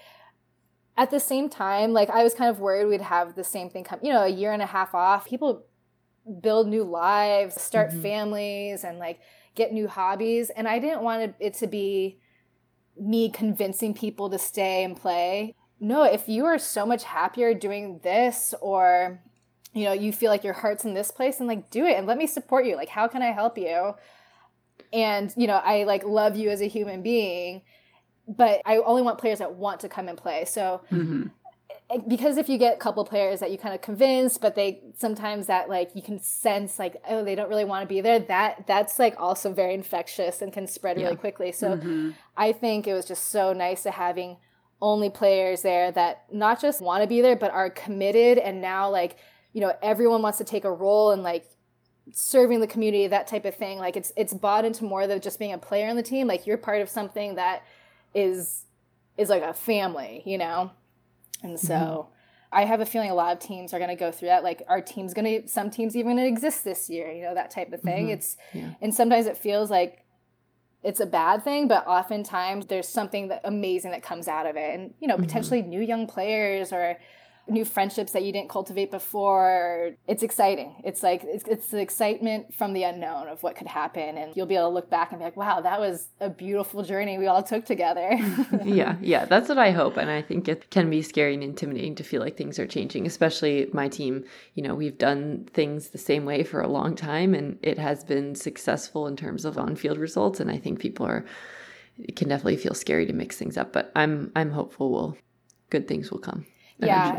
at the same time, like I was kind of worried we'd have the same thing come, you know, a year and a half off. People build new lives, start mm-hmm. families, and like get new hobbies. And I didn't want it to be me convincing people to stay and play. No, if you are so much happier doing this, or, you know, you feel like your heart's in this place, and like do it and let me support you. Like, how can I help you? And, you know, I like love you as a human being, but I only want players that want to come and play. So mm-hmm. because if you get a couple players that you kind of convince, but they sometimes that like you can sense like, oh, they don't really want to be there, that that's like also very infectious and can spread yeah. really quickly. So mm-hmm. I think it was just so nice to having only players there that not just want to be there, but are committed. And now like, you know, everyone wants to take a role in like serving the community, that type of thing. Like it's, it's bought into more than just being a player on the team. Like you're part of something that is, is like a family, you know? And so mm-hmm. I have a feeling a lot of teams are going to go through that. Like our team's going to, some teams even going to exist this year, you know, that type of thing. Mm-hmm. It's, yeah. and sometimes it feels like it's a bad thing, but oftentimes there's something that amazing that comes out of it. And, you know, mm-hmm. potentially new young players or new friendships that you didn't cultivate before. It's exciting. It's like, it's, it's the excitement from the unknown of what could happen. And you'll be able to look back and be like, wow, that was a beautiful journey we all took together. yeah. Yeah. That's what I hope. And I think it can be scary and intimidating to feel like things are changing, especially my team. You know, we've done things the same way for a long time, and it has been successful in terms of on-field results. And I think people are, it can definitely feel scary to mix things up, but I'm, I'm hopeful will, good things will come. Yeah.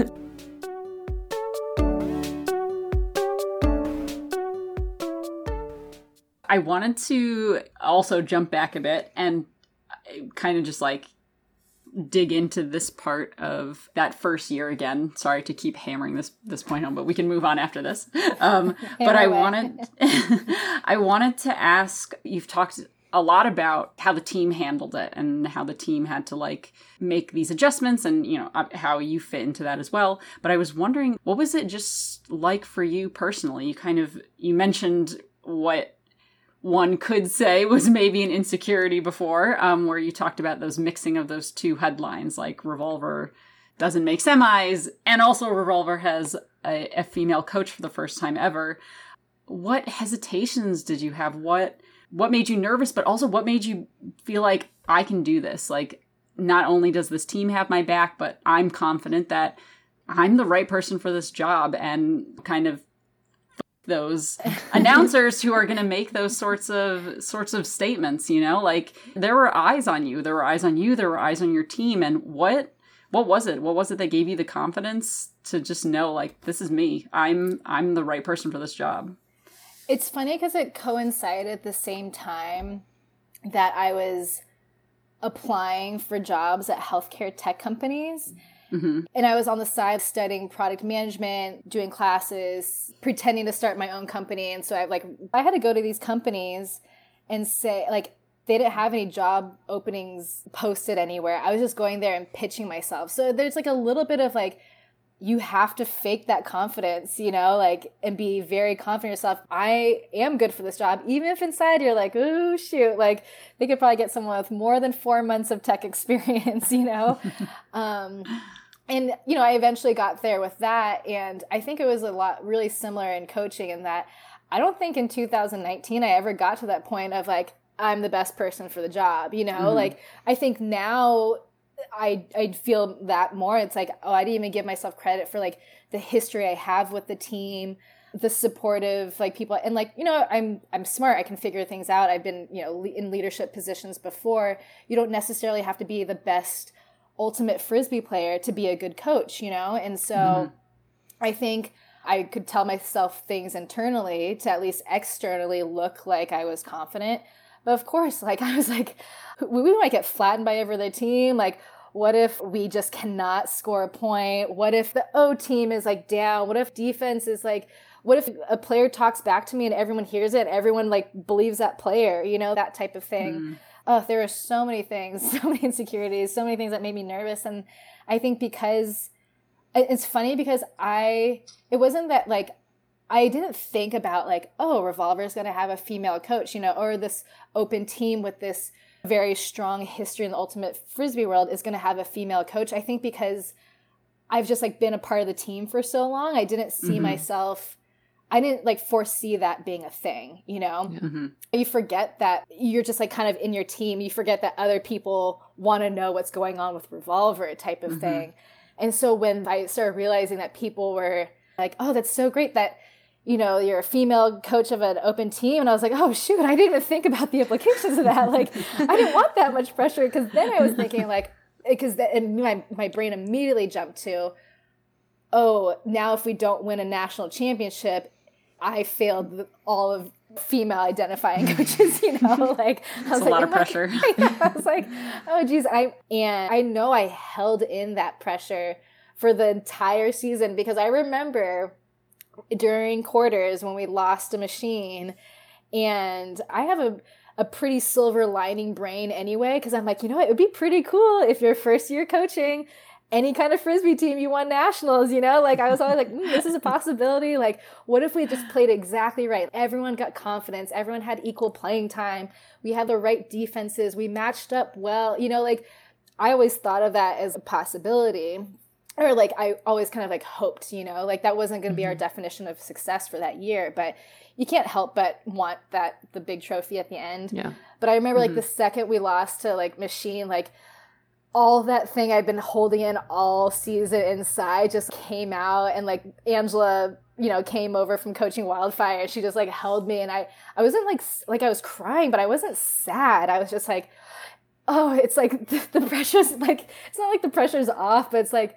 I wanted to also jump back a bit and kind of just like dig into this part of that first year again. Sorry to keep hammering this this point home, but we can move on after this. Um, but I wanted I wanted to ask, you've talked a lot about how the team handled it and how the team had to like make these adjustments and, you know, how you fit into that as well. But I was wondering, what was it just like for you personally? You kind of, you mentioned what one could say was maybe an insecurity before, um, where you talked about those mixing of those two headlines, like Revolver doesn't make semis, and also Revolver has a, a female coach for the first time ever. What hesitations did you have? What What made you nervous, but also what made you feel like I can do this? Like, not only does this team have my back, but I'm confident that I'm the right person for this job, and kind of those announcers who are going to make those sorts of sorts of statements, you know, like there were eyes on you, there were eyes on you, there were eyes on your team. And what, what was it? What was it that gave you the confidence to just know, like, this is me, I'm, I'm the right person for this job? It's funny because it coincided at the same time that I was applying for jobs at healthcare tech companies. Mm-hmm. And I was on the side studying product management, doing classes, pretending to start my own company. And so I like I had to go to these companies and say, like, they didn't have any job openings posted anywhere. I was just going there and pitching myself. So there's like a little bit of like, you have to fake that confidence, you know, like, and be very confident in yourself. I am good for this job. Even if inside you're like, oh, shoot, like they could probably get someone with more than four months of tech experience, you know? um, and, you know, I eventually got there with that. And I think it was a lot really similar in coaching in that I don't think in two thousand nineteen I ever got to that point of like, I'm the best person for the job, you know? Mm-hmm. Like, I think now I I feel that more. It's like, oh, I didn't even give myself credit for like the history I have with the team, the supportive like people, and like, you know, I'm I'm smart. I can figure things out. I've been, you know, in leadership positions before. You don't necessarily have to be the best ultimate Frisbee player to be a good coach, you know? And so mm-hmm. I think I could tell myself things internally to at least externally look like I was confident. But of course, like I was like, we might get flattened by every other team. Like, what if we just cannot score a point? What if the O team is like down? What if defense is like, what if a player talks back to me and everyone hears it and everyone like believes that player, you know, that type of thing. Mm. Oh, there were so many things, so many insecurities, so many things that made me nervous. And I think because it's funny because I, it wasn't that like, I didn't think about like, oh, Revolver is going to have a female coach, you know, or this open team with this very strong history in the ultimate Frisbee world is going to have a female coach. I think because I've just like been a part of the team for so long, I didn't see mm-hmm. myself, I didn't like foresee that being a thing, you know? Mm-hmm. You forget that you're just like kind of in your team. You forget that other people want to know what's going on with Revolver type of mm-hmm. thing. And so when I started realizing that people were like, oh, that's so great that, you know, you're a female coach of an open team. And I was like, oh, shoot, I didn't even think about the implications of that. Like, I didn't want that much pressure because then I was thinking like, because my, my brain immediately jumped to, oh, now if we don't win a national championship, I failed all of female identifying coaches, you know, like I was it's like, a lot of pressure. I, yeah, I was like, oh geez. I, and I know I held in that pressure for the entire season because I remember during quarters when we lost a machine, and I have a, a pretty silver lining brain anyway, because I'm like, you know what, it would be pretty cool if your first year coaching any kind of Frisbee team, you won nationals, you know? Like, I was always like, mm, this is a possibility. Like, what if we just played exactly right? Everyone got confidence. Everyone had equal playing time. We had the right defenses. We matched up well. You know, like, I always thought of that as a possibility. Or, like, I always kind of, like, hoped, you know? Like, that wasn't going to be our definition of success for that year. But you can't help but want that, the big trophy at the end. Yeah. But I remember, mm-hmm. like, the second we lost to, like, Machine, like, all that thing I've been holding in all season inside just came out. And like Angela, you know, came over from coaching Wildfire and she just like held me. And I, I wasn't like, like I was crying, but I wasn't sad. I was just like, oh, it's like the, the pressure's like, it's not like the pressure's off, but it's like,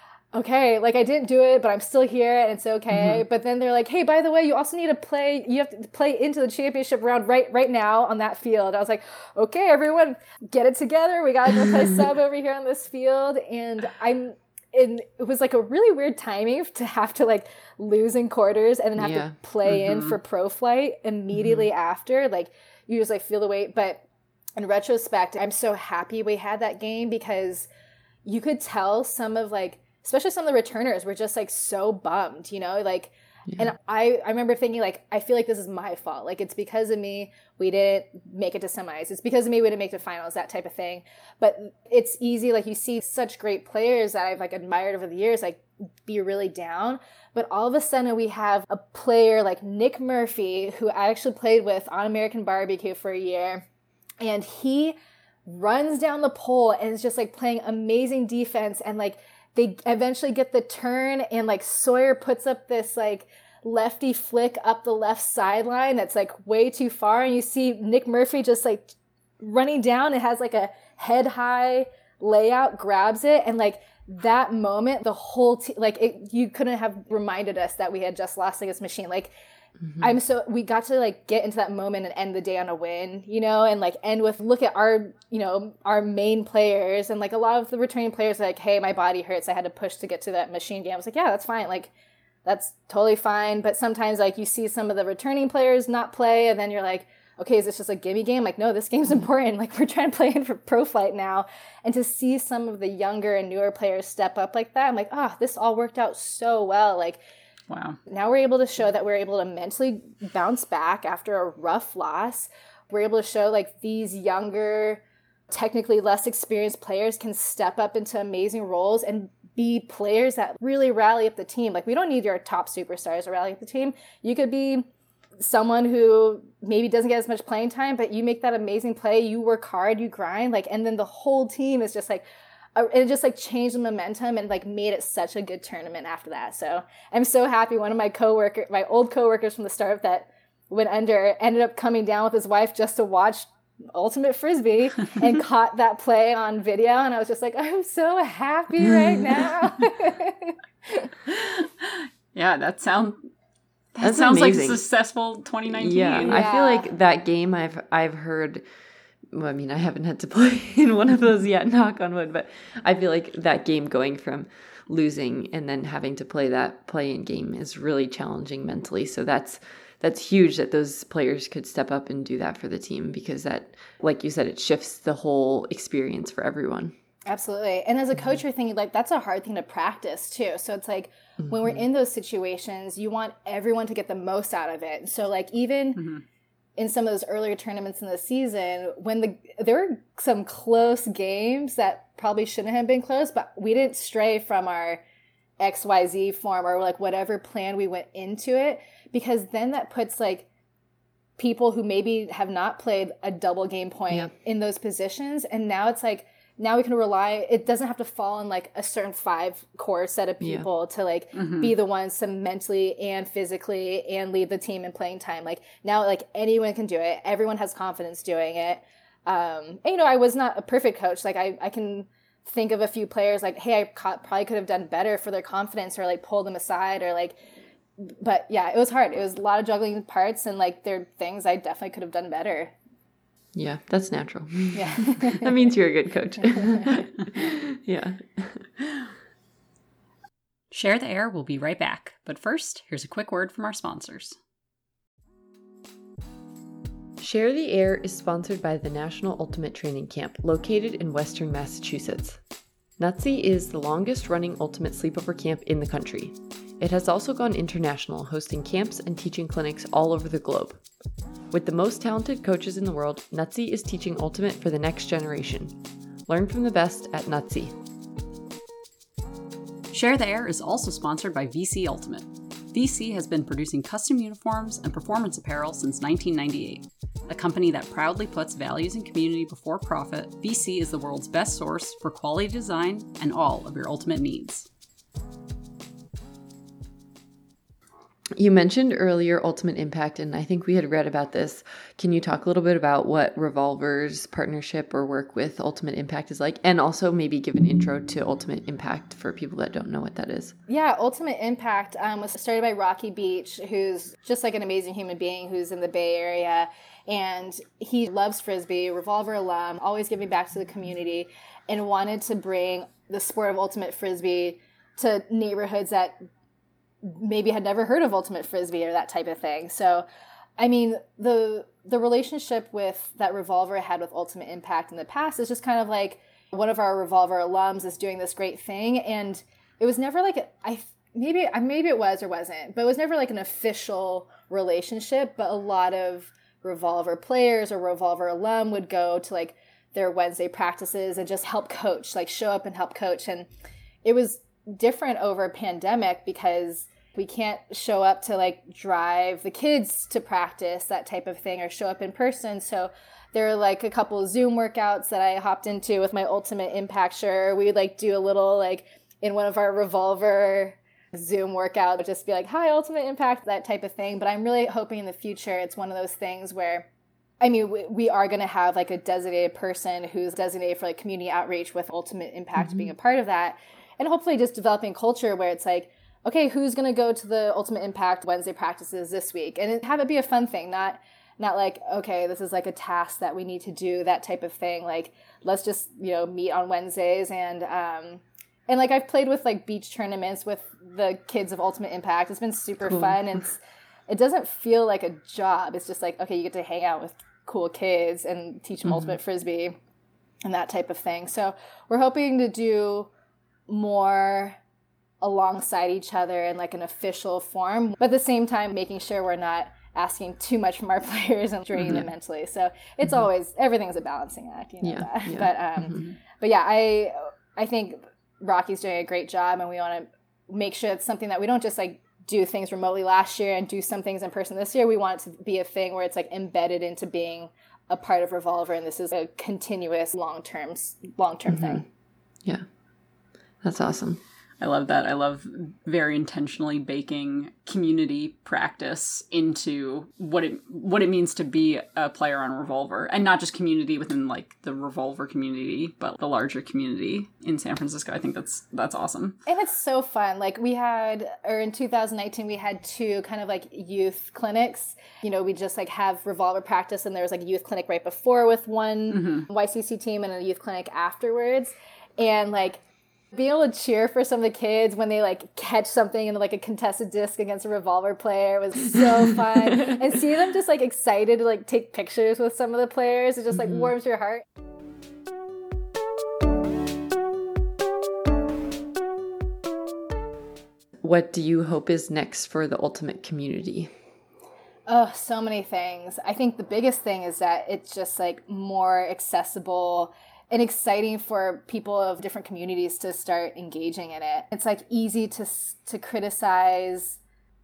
okay, like I didn't do it, but I'm still here and it's okay. Mm-hmm. But then they're like, hey, by the way, you also need to play, you have to play into the championship round right right now on that field. I was like, okay, everyone get it together. We got to go play sub over here on this field. And I'm, and it was like a really weird timing to have to like lose in quarters and then have yeah. to play mm-hmm. in for pro flight immediately mm-hmm. after. Like you just like feel the weight. But in retrospect, I'm so happy we had that game because you could tell some of like, especially some of the returners were just like so bummed, you know, like, yeah. and I, I remember thinking like, I feel like this is my fault. Like it's because of me, we didn't make it to semis. It's because of me, we didn't make it to finals, that type of thing. But it's easy. Like you see such great players that I've like admired over the years, like be really down. But all of a sudden we have a player like Nick Murphy, who I actually played with on American Barbecue for a year. And he runs down the pole and is just like playing amazing defense and like, they eventually get the turn and like Sawyer puts up this like lefty flick up the left sideline that's like way too far. And you see Nick Murphy just like running down. It has like a head high layout, grabs it. And like that moment, the whole team, like it, you couldn't have reminded us that we had just lost against Machine. Like, mm-hmm. I'm so, we got to like get into that moment and end the day on a win, you know, and like end with, look at our, you know, our main players. And like a lot of the returning players are like, hey, my body hurts. I had to push to get to that Machine game. I was like, yeah, that's fine. Like, that's totally fine. But sometimes like you see some of the returning players not play, and then you're like, okay, is this just a gimme game? Like, no, this game's important. Like, we're trying to play in for Pro Flight now. And to see some of the younger and newer players step up like that, I'm like, oh, this all worked out so well. Like, wow. Now we're able to show that we're able to mentally bounce back after a rough loss. We're able to show, like, these younger, technically less experienced players can step up into amazing roles and be players that really rally up the team. Like, we don't need your top superstars to rally up the team. You could be someone who maybe doesn't get as much playing time, but you make that amazing play, you work hard, you grind, like, and then the whole team is just like, uh, it just like changed the momentum and like made it such a good tournament after that. So I'm so happy. One of my coworker, my old coworkers from the start that went under, ended up coming down with his wife just to watch Ultimate Frisbee and caught that play on video, and I was just like, I'm so happy right now. Yeah, that sounds. That That's sounds amazing. like a successful twenty nineteen. Yeah, Yeah. I feel like that game I've I've heard. Well, I mean, I haven't had to play in one of those yet, knock on wood, but I feel like that game going from losing and then having to play that play-in game is really challenging mentally. So that's that's huge that those players could step up and do that for the team, because that, like you said, it shifts the whole experience for everyone. Absolutely. And as a coach, you're thinking, like, that's a hard thing to practice too. So it's like, mm-hmm. when we're in those situations, you want everyone to get the most out of it. So like, even mm-hmm. in some of those earlier tournaments in the season, when the there were some close games that probably shouldn't have been close, but we didn't stray from our X Y Z form or like whatever plan we went into it, because then that puts like people who maybe have not played a double game point yeah. in those positions. And now it's like, now we can rely, it doesn't have to fall on like a certain five core set of people yeah. to like mm-hmm. be the ones to mentally and physically and lead the team in playing time. Like now, like anyone can do it. Everyone has confidence doing it. Um, and, you know, I was not a perfect coach. Like I, I can think of a few players like, hey, I ca- probably could have done better for their confidence, or like pull them aside, or like, but yeah, it was hard. It was a lot of juggling parts, and like there are things I definitely could have done better. Yeah, that's natural. Yeah. That means you're a good coach. Yeah. Share the Air will be right back. But first, here's a quick word from our sponsors. Share the Air is sponsored by the National Ultimate Training Camp, located in Western Massachusetts. N U T S I is the longest-running ultimate sleepover camp in the country. It has also gone international, hosting camps and teaching clinics all over the globe. With the most talented coaches in the world, N U T S I is teaching Ultimate for the next generation. Learn from the best at N U T S I. Share the Air is also sponsored by V C Ultimate. V C has been producing custom uniforms and performance apparel since nineteen ninety-eight. A company that proudly puts values and community before profit, V C is the world's best source for quality design and all of your ultimate needs. You mentioned earlier Ultimate Impact, and I think we had read about this. Can you talk a little bit about what Revolver's partnership or work with Ultimate Impact is like? And also maybe give an intro to Ultimate Impact for people that don't know what that is. Yeah, Ultimate Impact um, was started by Rocky Beach, who's just like an amazing human being who's in the Bay Area. And he loves Frisbee, Revolver alum, always giving back to the community, and wanted to bring the sport of Ultimate Frisbee to neighborhoods that maybe had never heard of Ultimate Frisbee or that type of thing. So, I mean, the the relationship with that Revolver had with Ultimate Impact in the past is just kind of like one of our Revolver alums is doing this great thing, and it was never like a, I maybe maybe it was or wasn't, but it was never like an official relationship. But a lot of Revolver players or Revolver alum would go to like their Wednesday practices and just help coach, like show up and help coach, and it was different over a pandemic because we can't show up to like drive the kids to practice, that type of thing, or show up in person. So there are like a couple of Zoom workouts that I hopped into with my Ultimate Impact shirt. We'd like do a little like in one of our Revolver Zoom workout, just be like, hi, Ultimate Impact, that type of thing. But I'm really hoping in the future it's one of those things where, I mean, we, we are going to have like a designated person who's designated for like community outreach with Ultimate Impact mm-hmm. being a part of that. and hopefully just developing culture where it's like, okay, who's going to go to the Ultimate Impact Wednesday practices this week? And have it be a fun thing, not not like, okay, this is like a task that we need to do, that type of thing. Like, let's just, you know, meet on Wednesdays. And, um, and like, I've played with like beach tournaments with the kids of Ultimate Impact. It's been super cool. fun. And it's, it doesn't feel like a job. It's just like, okay, you get to hang out with cool kids and teach them mm-hmm. Ultimate Frisbee and that type of thing. So we're hoping to do more alongside each other in like an official form, but at the same time making sure we're not asking too much from our players and draining mm-hmm. them mentally. So it's mm-hmm. always, everything's a balancing act, you know yeah, that. Yeah. But um, mm-hmm. but yeah, I I think Rocky's doing a great job, and we want to make sure it's something that we don't just like do things remotely last year and do some things in person this year. We want it to be a thing where it's like embedded into being a part of Revolver, and this is a continuous long-term long-term mm-hmm. thing. Yeah, that's awesome. I love that. I love very intentionally baking community practice into what it what it means to be a player on Revolver, and not just community within like the Revolver community, but the larger community in San Francisco. I think that's that's awesome. And it's so fun. Like we had, or in two thousand nineteen, we had two kind of like youth clinics. You know, we just like have Revolver practice, and there was like a youth clinic right before with one mm-hmm. Y C C team, and a youth clinic afterwards, and like being able to cheer for some of the kids when they like catch something in like a contested disc against a Revolver player was so fun. And see them just like excited to like take pictures with some of the players, it just like mm-hmm. warms your heart. What do you hope is next for the Ultimate community? Oh, so many things. I think the biggest thing is that it's just like more accessible and exciting for people of different communities to start engaging in it. It's like easy to to criticize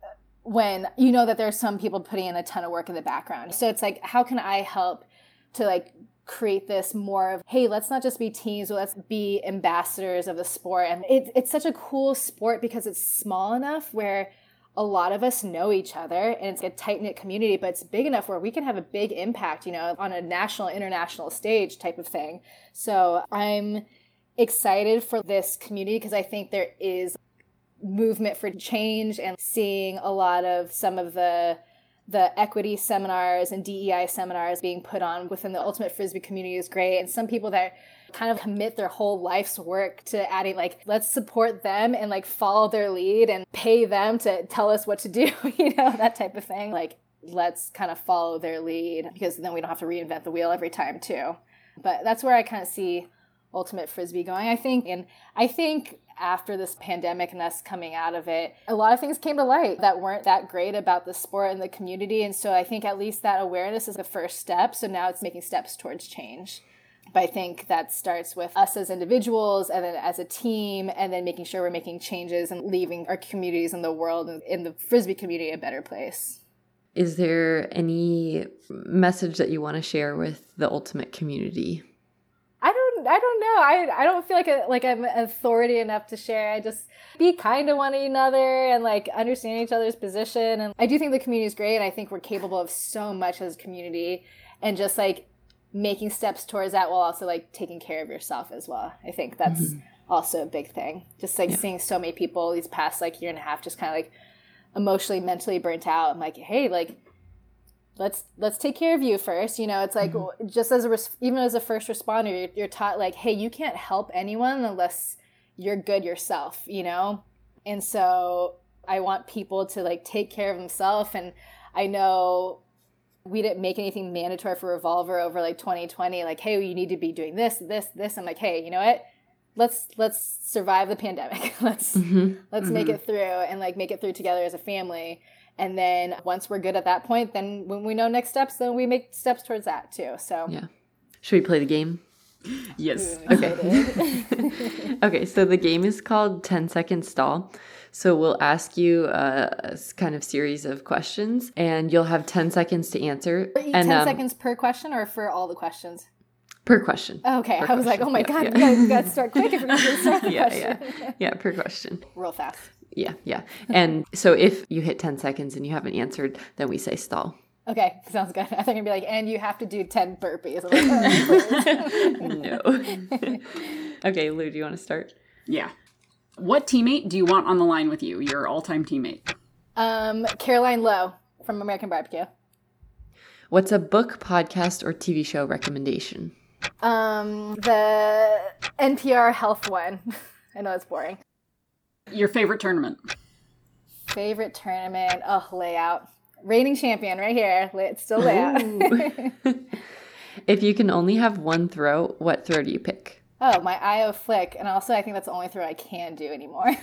when you know that there's some people putting in a ton of work in the background. So it's like, how can I help to like create this more of, hey, let's not just be teams, but let's be ambassadors of the sport. And it, it's such a cool sport because it's small enough where a lot of us know each other, and it's a tight-knit community, but it's big enough where we can have a big impact, you know, on a national, international stage type of thing. So I'm excited for this community because I think there is movement for change, and seeing a lot of some of the the equity seminars and D E I seminars being put on within the Ultimate Frisbee community is great. And some people that kind of commit their whole life's work to adding, like, let's support them and like follow their lead and pay them to tell us what to do, you know, that type of thing. Like, let's kind of follow their lead, because then we don't have to reinvent the wheel every time too. But that's where I kind of see Ultimate Frisbee going, I think. And I think after this pandemic and us coming out of it, a lot of things came to light that weren't that great about the sport and the community. And so I think at least that awareness is the first step. So now it's making steps towards change. But I think that starts with us as individuals, and then as a team, and then making sure we're making changes and leaving our communities and the world and in the Frisbee community a better place. Is there any message that you want to share with the Ultimate community? I don't I don't know. I I don't feel like a, like I'm authority enough to share. I just be kind to one another and like understand each other's position. And I do think the community is great, and I think we're capable of so much as a community, and just like making steps towards that while also like taking care of yourself as well. I think that's mm-hmm. also a big thing. Just like yeah. seeing so many people these past like year and a half just kind of like emotionally, mentally burnt out. I'm like, hey, like let's let's take care of you first. You know, it's like mm-hmm. just as a res- even as a first responder, you're, you're taught like, hey, you can't help anyone unless you're good yourself. You know, and so I want people to like take care of themselves. And I know we didn't make anything mandatory for Revolver over like twenty twenty. Like, hey, you need to be doing this, this, this. I'm like, hey, you know what? Let's let's survive the pandemic. let's mm-hmm. let's mm-hmm. make it through and like make it through together as a family. And then once we're good at that point, then when we know next steps, then we make steps towards that too. So yeah. Should we play the game? Yes. Ooh, okay. Okay, so the game is called ten second stall. So we'll ask you a kind of series of questions, and you'll have ten seconds to answer. And, ten um, seconds per question, or for all the questions? Per question. Oh, okay, per I was question. like, oh my yeah, god, yeah. we, gotta, we gotta start quick if we're gonna start the yeah, question. Yeah, yeah, per question. Real fast. Yeah, yeah. And so if you hit ten seconds and you haven't answered, then we say stall. Okay, sounds good. I think I'd be like, and you have to do ten burpees. I'm like, No. Okay, Lou, do you want to start? Yeah. What teammate do you want on the line with you, your all-time teammate? Um, Caroline Lowe from American Barbecue. What's a book, podcast, or T V show recommendation? Um, the N P R health one. I know it's boring. Your favorite tournament? Favorite tournament? Oh, layout. Reigning champion right here. It's still layout. If you can only have one throw, what throw do you pick? Oh, my I O flick. And also, I think that's the only throw I can do anymore.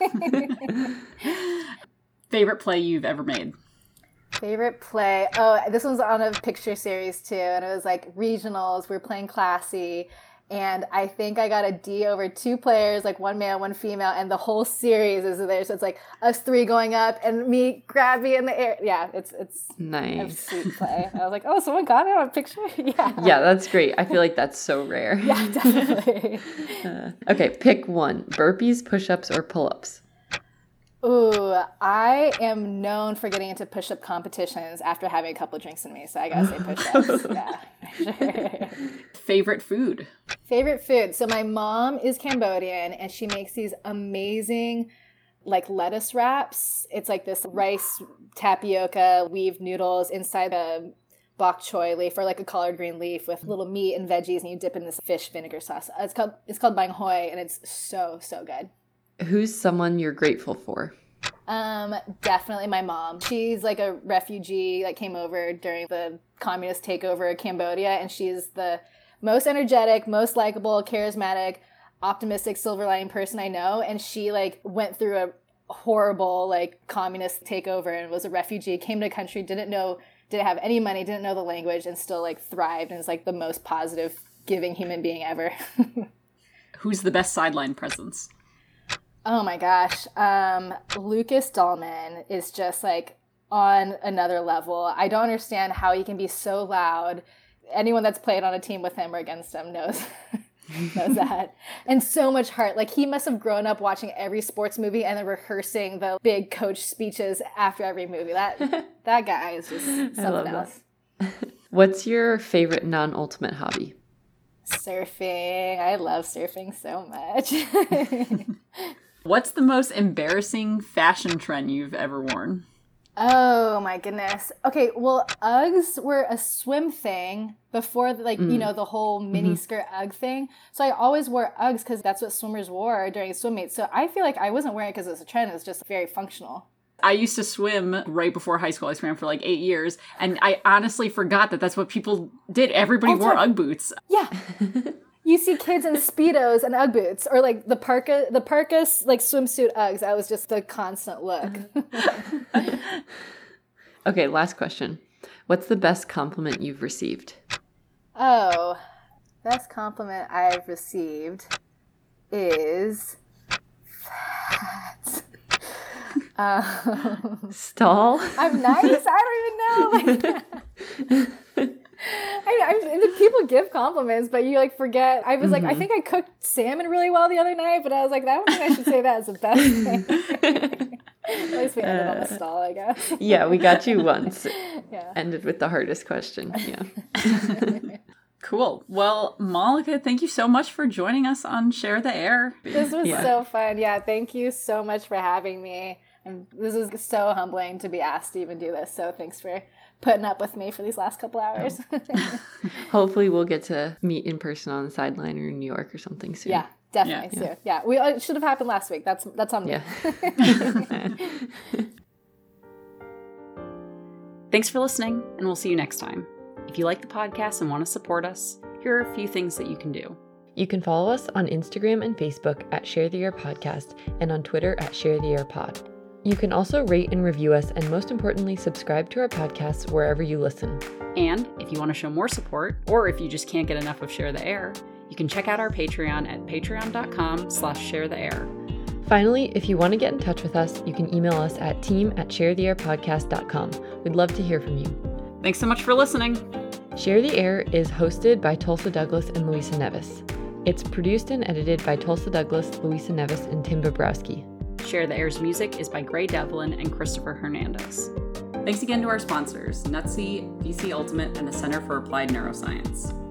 Favorite play you've ever made? Favorite play? Oh, this was on a picture series too. And it was like regionals. We were playing classy. And I think I got a D over two players, like one male, one female. And the whole series is there. So it's like us three going up and me grab me in the air. Yeah, it's it's nice. A sweet play. I was like, oh, someone got it on a picture? Yeah. Yeah, that's great. I feel like that's so rare. Yeah, definitely. uh, okay, pick one. Burpees, push-ups, or pull-ups? Ooh, I am known for getting into push-up competitions after having a couple of drinks in me, so I gotta say push-ups. Yeah, sure. Favorite food? Favorite food. So my mom is Cambodian, and she makes these amazing, like, lettuce wraps. It's like this rice tapioca weaved noodles inside a bok choy leaf or like a collard green leaf with little meat and veggies, and you dip in this fish vinegar sauce. It's called it's called bang hoi, and it's so so good. Who's someone you're grateful for? Um, definitely my mom. She's like a refugee that came over during the communist takeover of Cambodia, and she's the most energetic, most likable, charismatic, optimistic, silver lining person I know. And she like went through a horrible like communist takeover and was a refugee, came to a country, didn't know, didn't have any money, didn't know the language, and still like thrived and is like the most positive, giving human being ever. Who's the best sideline presence? Oh my gosh. Um, Lucas Dahlman is just like on another level. I don't understand how he can be so loud. Anyone that's played on a team with him or against him knows knows that. And so much heart. Like he must have grown up watching every sports movie and then rehearsing the big coach speeches after every movie. That that guy is just something else. What's your favorite non-ultimate hobby? Surfing. I love surfing so much. What's the most embarrassing fashion trend you've ever worn? Oh my goodness. Okay, well, Uggs were a swim thing before, like, mm. you know, the whole mini mm-hmm. skirt Ugg thing. So I always wore Uggs because that's what swimmers wore during swim meets. So I feel like I wasn't wearing it because it was a trend. It was just very functional. I used to swim right before high school. I swam for like eight years. And I honestly forgot that that's what people did. Everybody wore Ugg boots. Yeah. You see kids in Speedos and Ugg boots, or like the parka, the parka like swimsuit Uggs. That was just the constant look. Okay, last question. What's the best compliment you've received? Oh, best compliment I've received is fat. um, Stall? I'm nice? I don't even know. Like, I, I mean, people give compliments, but you like forget. I was mm-hmm. like, I think I cooked salmon really well the other night, but I was like, I don't think I should say that as the best thing. At least we ended uh, on the stall, I guess. Yeah, we got you once. Yeah. Ended with the hardest question. Yeah. Cool. Well, Malika, thank you so much for joining us on Share the Air. This was yeah. so fun. Yeah, thank you so much for having me. And this is so humbling to be asked to even do this. So thanks for putting up with me for these last couple hours. Hopefully we'll get to meet in person on the sideline or in New York or something soon. Yeah, definitely yeah. soon. Yeah, we it should have happened last week. That's that's on me. Yeah. Thanks for listening, and we'll see you next time. If you like the podcast and want to support us, here are a few things that you can do. You can follow us on Instagram and Facebook at Share the Air Podcast and on Twitter at Share the Air Pod. You can also rate and review us, and most importantly, subscribe to our podcasts wherever you listen. And if you want to show more support, or if you just can't get enough of Share the Air, you can check out our Patreon at patreon.com slash share the air. Finally, if you want to get in touch with us, you can email us at team at sharetheairpodcast dot com. We'd love to hear from you. Thanks so much for listening. Share the Air is hosted by Tulsa Douglas and Louisa Nevis. It's produced and edited by Tulsa Douglas, Louisa Nevis, and Tim Bobrowski. Share the Air's music is by Gray Devlin and Christopher Hernandez. Thanks again to our sponsors, Nutsy, V C Ultimate, and the Center for Applied Neuroscience.